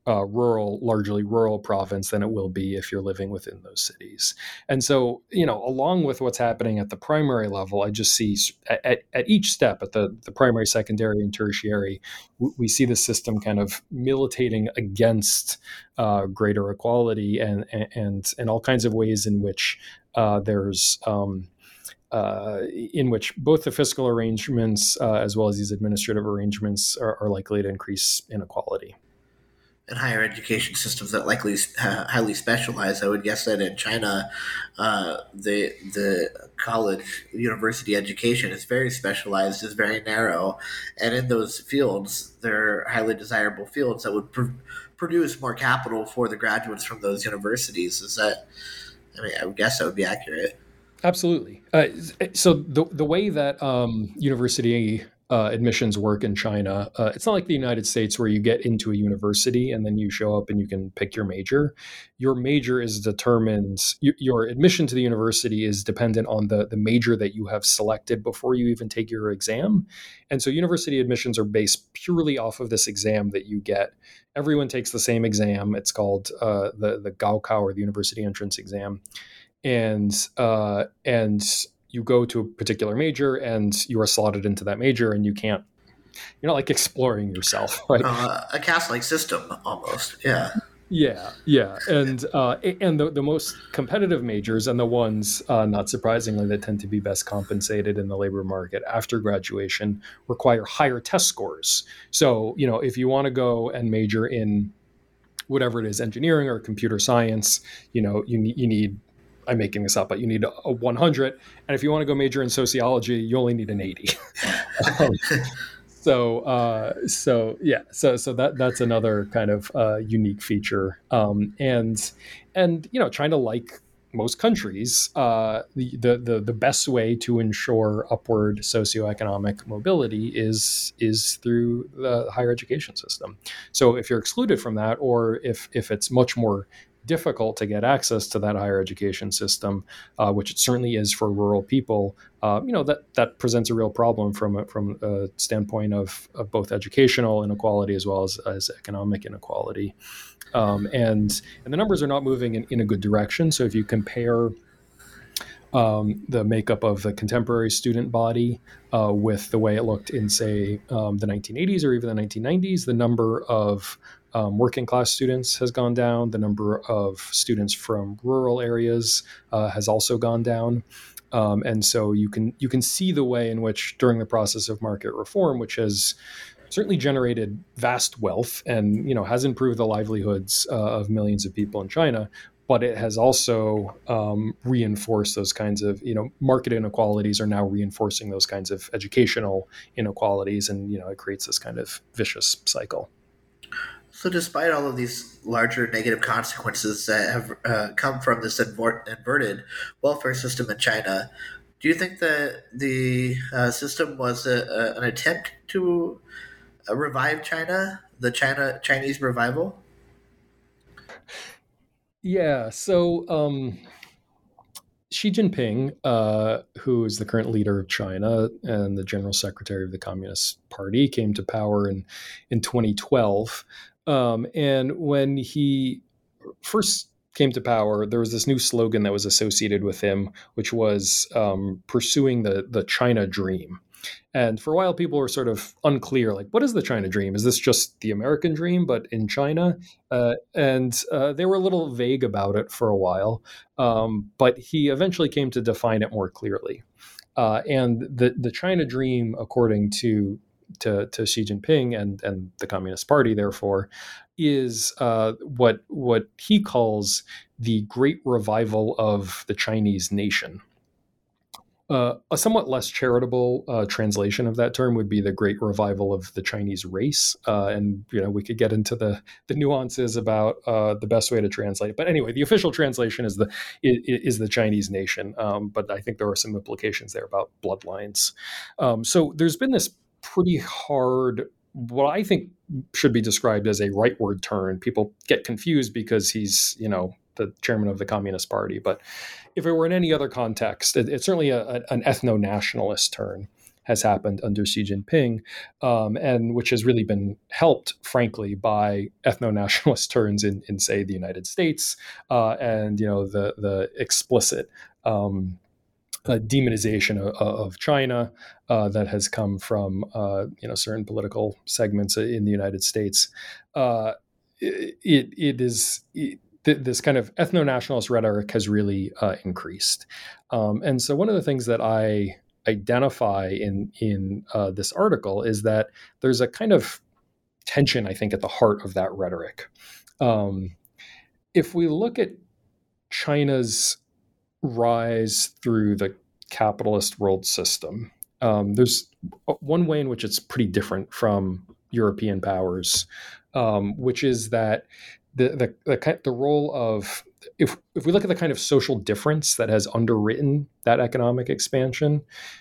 uh, rural, largely rural province than it will be if you're living within those cities. And so, you know, along with what's happening at the primary level, I just see at, at each step, at the, the primary, secondary, and tertiary, we, we see the system kind of militating against uh, greater equality and, and, and all kinds of ways in which uh, there's um, Uh, in which both the fiscal arrangements uh, as well as these administrative arrangements are, are likely to increase inequality. And higher education systems that likely uh, highly specialized. I would guess that in China, uh, the the college university education is very specialized, is very narrow, and in those fields, they're highly desirable fields that would pr- produce more capital for the graduates from those universities. Is that? I mean, I would guess that would be accurate. Absolutely. Uh, so the the way that um, university uh, admissions work in China, uh, it's not like the United States where you get into a university and then you show up and you can pick your major. Your major is determined. Your, your admission to the university is dependent on the the major that you have selected before you even take your exam. And so university admissions are based purely off of this exam that you get. Everyone takes the same exam. It's called uh, the the Gaokao, or the University Entrance Exam. And uh, and you go to a particular major, and you are slotted into that major, and you can't. You're not like exploring yourself, right? Uh, a caste-like system, almost. Yeah. Yeah, yeah, and uh, and the the most competitive majors, and the ones, uh, not surprisingly, that tend to be best compensated in the labor market after graduation, require higher test scores. So, you know, if you want to go and major in whatever it is, engineering or computer science, you know, you need you need. I'm making this up, but you need a, a one hundred. And if you want to go major in sociology, you only need an eighty. um, so, uh, so yeah, so so that that's another kind of uh, unique feature. Um, and and you know, China, like most countries, uh, the, the the the best way to ensure upward socioeconomic mobility is is through the higher education system. So if you're excluded from that, or if if it's much more difficult to get access to that higher education system, uh, which it certainly is for rural people, uh, you know, that that presents a real problem from a, from a standpoint of, of both educational inequality as well as, as economic inequality. Um, and and the numbers are not moving in, in a good direction. So if you compare um, the makeup of the contemporary student body uh, with the way it looked in, say, um, the nineteen eighties or even the nineteen nineties, the number of Um, working class students has gone down. The number of students from rural areas uh, has also gone down. Um, and so you can you can see the way in which, during the process of market reform, which has certainly generated vast wealth and, you know, has improved the livelihoods uh, of millions of people in China, but it has also um, reinforced those kinds of, you know, market inequalities are now reinforcing those kinds of educational inequalities, and, you know, it creates this kind of vicious cycle. So despite all of these larger negative consequences that have uh, come from this invert- inverted welfare system in China, do you think that the uh, system was a, a, an attempt to uh, revive China, the China Chinese revival? Yeah, so um, Xi Jinping, uh, who is the current leader of China and the general secretary of the Communist Party, came to power in, in twenty twelve. Um, and when he first came to power, there was this new slogan that was associated with him, which was um, pursuing the the China dream. And for a while, people were sort of unclear, like, what is the China dream? Is this just the American dream, but in China? Uh, and uh, they were a little vague about it for a while. Um, but he eventually came to define it more clearly. Uh, and the, the China dream, according to To, to Xi Jinping and, and the Communist Party, therefore, is uh, what what he calls the great revival of the Chinese nation. Uh, a somewhat less charitable uh, translation of that term would be the great revival of the Chinese race. Uh, and, you know, we could get into the, the nuances about uh, the best way to translate it. But anyway, the official translation is the is, is the Chinese nation. Um, but I think there are some implications there about bloodlines. Um, so there's been this pretty hard, what I think should be described as a rightward turn. People get confused because he's, you know, the chairman of the Communist Party. But if it were in any other context, it, it's certainly a, a, an ethno-nationalist turn. has happened under Xi Jinping, um, and which has really been helped, frankly, by ethno-nationalist turns in, in say, the United States, uh, and you know the the explicit um, uh, demonization of, of China uh, that has come from uh, you know certain political segments in the United States. Uh, it it is. It, this kind of ethno-nationalist rhetoric has really uh, increased. Um, and so one of the things that I identify in, in uh, this article is that there's a kind of tension, I think, at the heart of that rhetoric. Um, if we look at China's rise through the capitalist world system, um, there's one way in which it's pretty different from European powers, um, which is that The, the the the role of if if we look at the kind of social difference that has underwritten that economic expansion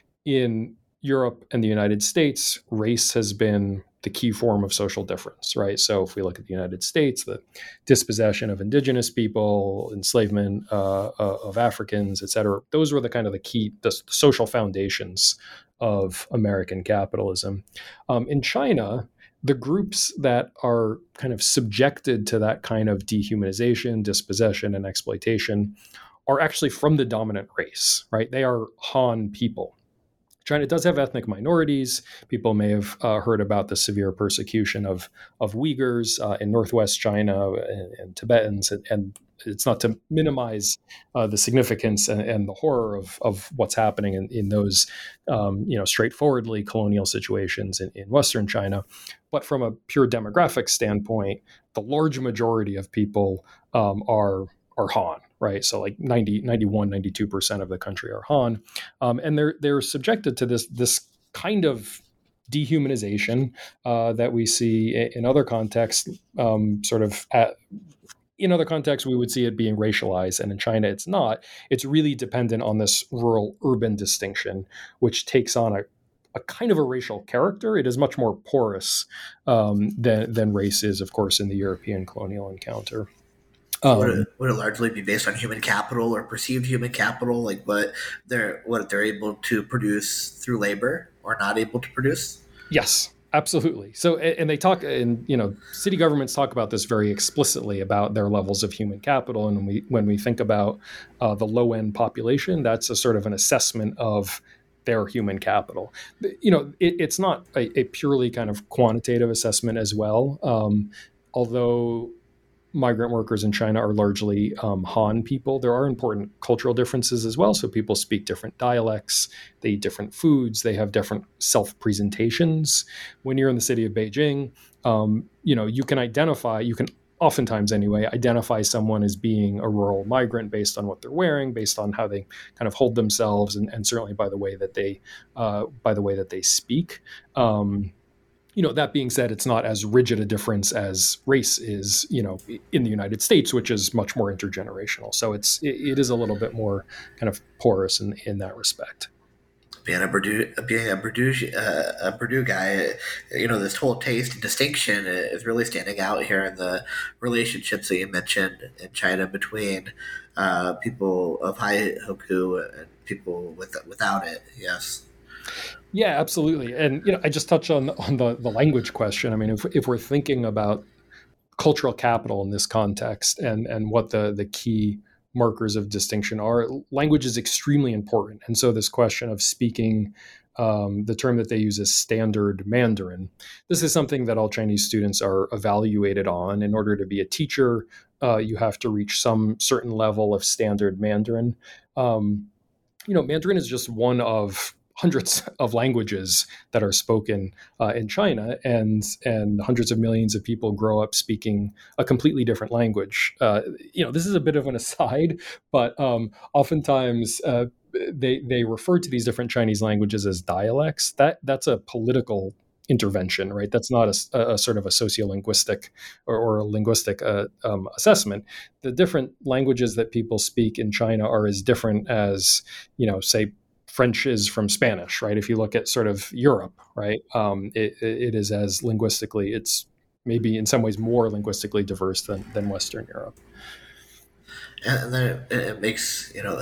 in Europe and the United States, race has been the key form of social difference, right? So if we look at the United States, the dispossession of indigenous people, enslavement uh, uh, of Africans, et cetera, those were the kind of the key the social foundations of American capitalism. Um, in China, the groups that are kind of subjected to that kind of dehumanization, dispossession, and exploitation are actually from the dominant race, right? They are Han people. China does have ethnic minorities. People may have uh, heard about the severe persecution of, of Uyghurs uh, in northwest China and, and Tibetans, and, and it's not to minimize uh, the significance and, and the horror of, of what's happening in, in those, um, you know, straightforwardly colonial situations in, in Western China. But from a pure demographic standpoint, the large majority of people um, are are Han, right? So like ninety, ninety-one, ninety-two percent of the country are Han. Um, and they're they're subjected to this this kind of dehumanization uh, that we see in other contexts, um, sort of at, in other contexts, we would see it being racialized, and in China, it's not. It's really dependent on this rural-urban distinction, which takes on a, a kind of a racial character. It is much more porous um, than, than race is, of course, in the European colonial encounter. Um, would, it, would it largely be based on human capital or perceived human capital, like what they're what they're able to produce through labor or not able to produce? Yes. Absolutely. So, and they talk, and you know, city governments talk about this very explicitly about their levels of human capital. And when we when we think about uh, the low end population, that's a sort of an assessment of their human capital. You know, it, it's not a, a purely kind of quantitative assessment as well, um, although migrant workers in China are largely um, Han people. There are important cultural differences as well. So people speak different dialects, they eat different foods, they have different self-presentations. When you're in the city of Beijing, um, you know, you can identify, you can oftentimes anyway, identify someone as being a rural migrant based on what they're wearing, based on how they kind of hold themselves, and, and certainly by the way that they, uh, by the way that they speak. Um, You know, that being said, it's not as rigid a difference as race is, you know, in the United States, which is much more intergenerational. So it's it, it is a little bit more kind of porous in, in that respect. Being a Purdue, being a Purdue, uh, a Purdue guy, you know, this whole taste and distinction is really standing out here in the relationships that you mentioned in China between uh, people of high Hoku and people with, without it. Yes. Yeah, absolutely. And, you know, I just touched on, on the, the language question. I mean, if, if we're thinking about cultural capital in this context and, and what the, the key markers of distinction are, language is extremely important. And so this question of speaking, um, the term that they use is standard Mandarin. This is something that all Chinese students are evaluated on. In order to be a teacher, uh, you have to reach some certain level of standard Mandarin. Um, you know, Mandarin is just one of hundreds of languages that are spoken uh, in China, and and hundreds of millions of people grow up speaking a completely different language. Uh, you know, this is a bit of an aside, but um, oftentimes uh, they they refer to these different Chinese languages as dialects. That that's a political intervention, right? That's not a, a sort of a sociolinguistic or, or a linguistic uh, um, assessment. The different languages that people speak in China are as different as, you know, say, French is from Spanish, right? If you look at sort of Europe, right, um, it, it is as linguistically, it's maybe in some ways more linguistically diverse than, than Western Europe. And then it, it makes, you know,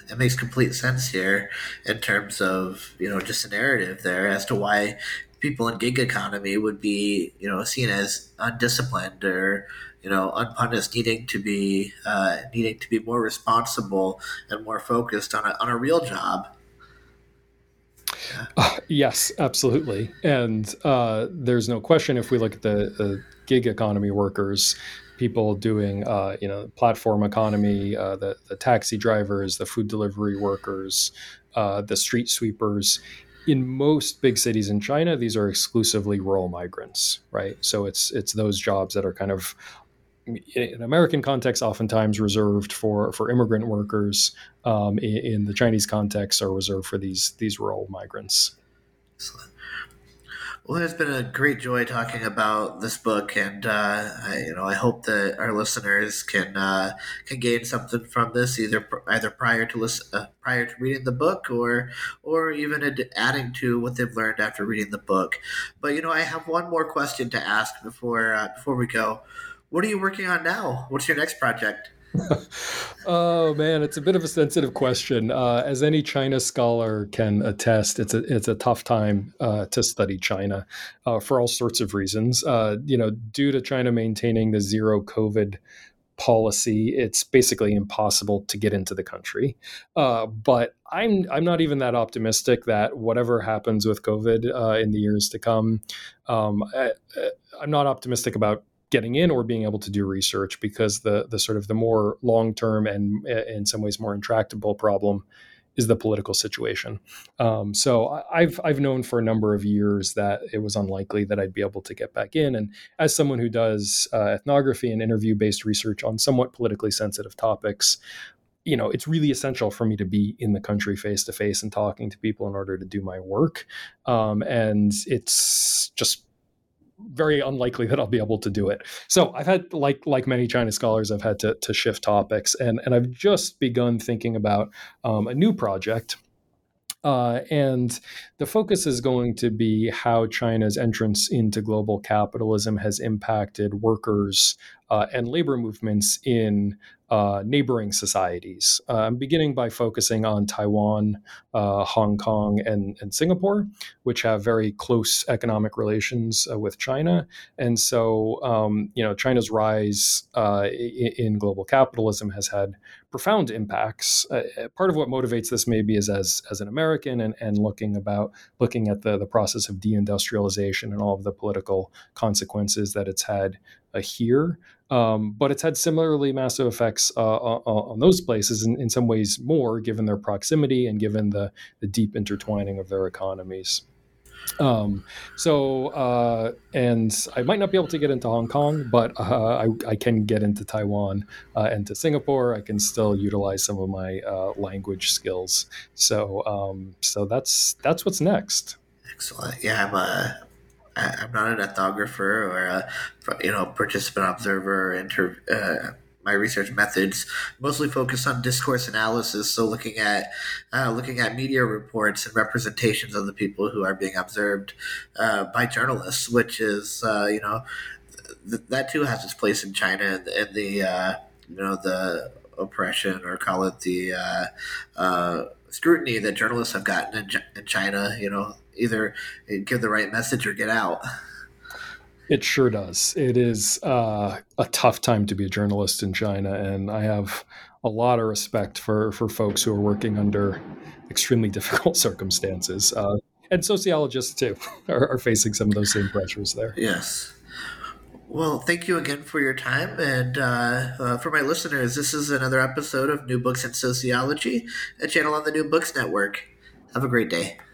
it makes complete sense here in terms of, you know, just a narrative there as to why people in gig economy would be, you know, seen as undisciplined or, you know, unpunished, needing to be uh, needing to be more responsible and more focused on a on a real job. Yeah. Uh, yes, absolutely. And uh, there's no question, if we look at the, the gig economy workers, people doing, uh, you know, platform economy, uh, the, the taxi drivers, the food delivery workers, uh, the street sweepers. In most big cities in China, these are exclusively rural migrants, right? So it's it's those jobs that are kind of, in American context, oftentimes reserved for, for immigrant workers. Um, in, in the Chinese context, are reserved for these these rural migrants. Excellent. Well, it's been a great joy talking about this book, and uh, I, you know, I hope that our listeners can uh, can gain something from this, either either prior to listen, uh, prior to reading the book, or or even ad- adding to what they've learned after reading the book. But you know, I have one more question to ask before uh, before we go. What are you working on now? What's your next project? Oh man, it's a bit of a sensitive question. Uh, as any China scholar can attest, it's a it's a tough time uh, to study China uh, for all sorts of reasons. Uh, you know, due to China maintaining the zero COVID policy, it's basically impossible to get into the country. Uh, but I'm I'm not even that optimistic that whatever happens with COVID uh, in the years to come, um, I, I'm not optimistic about getting in or being able to do research, because the the sort of the more long-term and in some ways more intractable problem is the political situation. Um, so I've I've known for a number of years that it was unlikely that I'd be able to get back in. And as someone who does uh, ethnography and interview-based research on somewhat politically sensitive topics, you know, it's really essential for me to be in the country face to face and talking to people in order to do my work. Um, and it's just very unlikely that I'll be able to do it. So I've had, like like many China scholars, I've had to, to shift topics, and and I've just begun thinking about um, a new project. Uh, and the focus is going to be how China's entrance into global capitalism has impacted workers uh, and labor movements in uh, neighboring societies. Uh, I'm beginning by focusing on Taiwan, uh, Hong Kong, and, and Singapore, which have very close economic relations uh, with China. And so, um, you know, China's rise uh, in, in global capitalism has had profound impacts. Uh, part of what motivates this maybe is as as an American and, and looking about looking at the, the process of deindustrialization and all of the political consequences that it's had uh, here. Um, but it's had similarly massive effects uh, on, on those places, in, in some ways more, given their proximity and given the, the deep intertwining of their economies. Um, so, uh, and I might not be able to get into Hong Kong, but uh, I, I can get into Taiwan uh, and to Singapore. I can still utilize some of my uh, language skills. So, um, so that's that's what's next. Excellent. Yeah, I'm a. I'm not an ethnographer or a, you know, participant observer. Or inter, uh, my research methods mostly focus on discourse analysis, so looking at uh, looking at media reports and representations of the people who are being observed uh, by journalists, which is uh, you know th- that too has its place in China, and, and the uh, you know the oppression, or call it the uh, uh, scrutiny that journalists have gotten in, in China. You know, either give the right message or get out. It sure does. It is uh, a tough time to be a journalist in China, and I have a lot of respect for, for folks who are working under extremely difficult circumstances. Uh, and sociologists, too, are, are facing some of those same pressures there. Yes. Well, thank you again for your time. And uh, uh, for my listeners, this is another episode of New Books in Sociology, a channel on the New Books Network. Have a great day.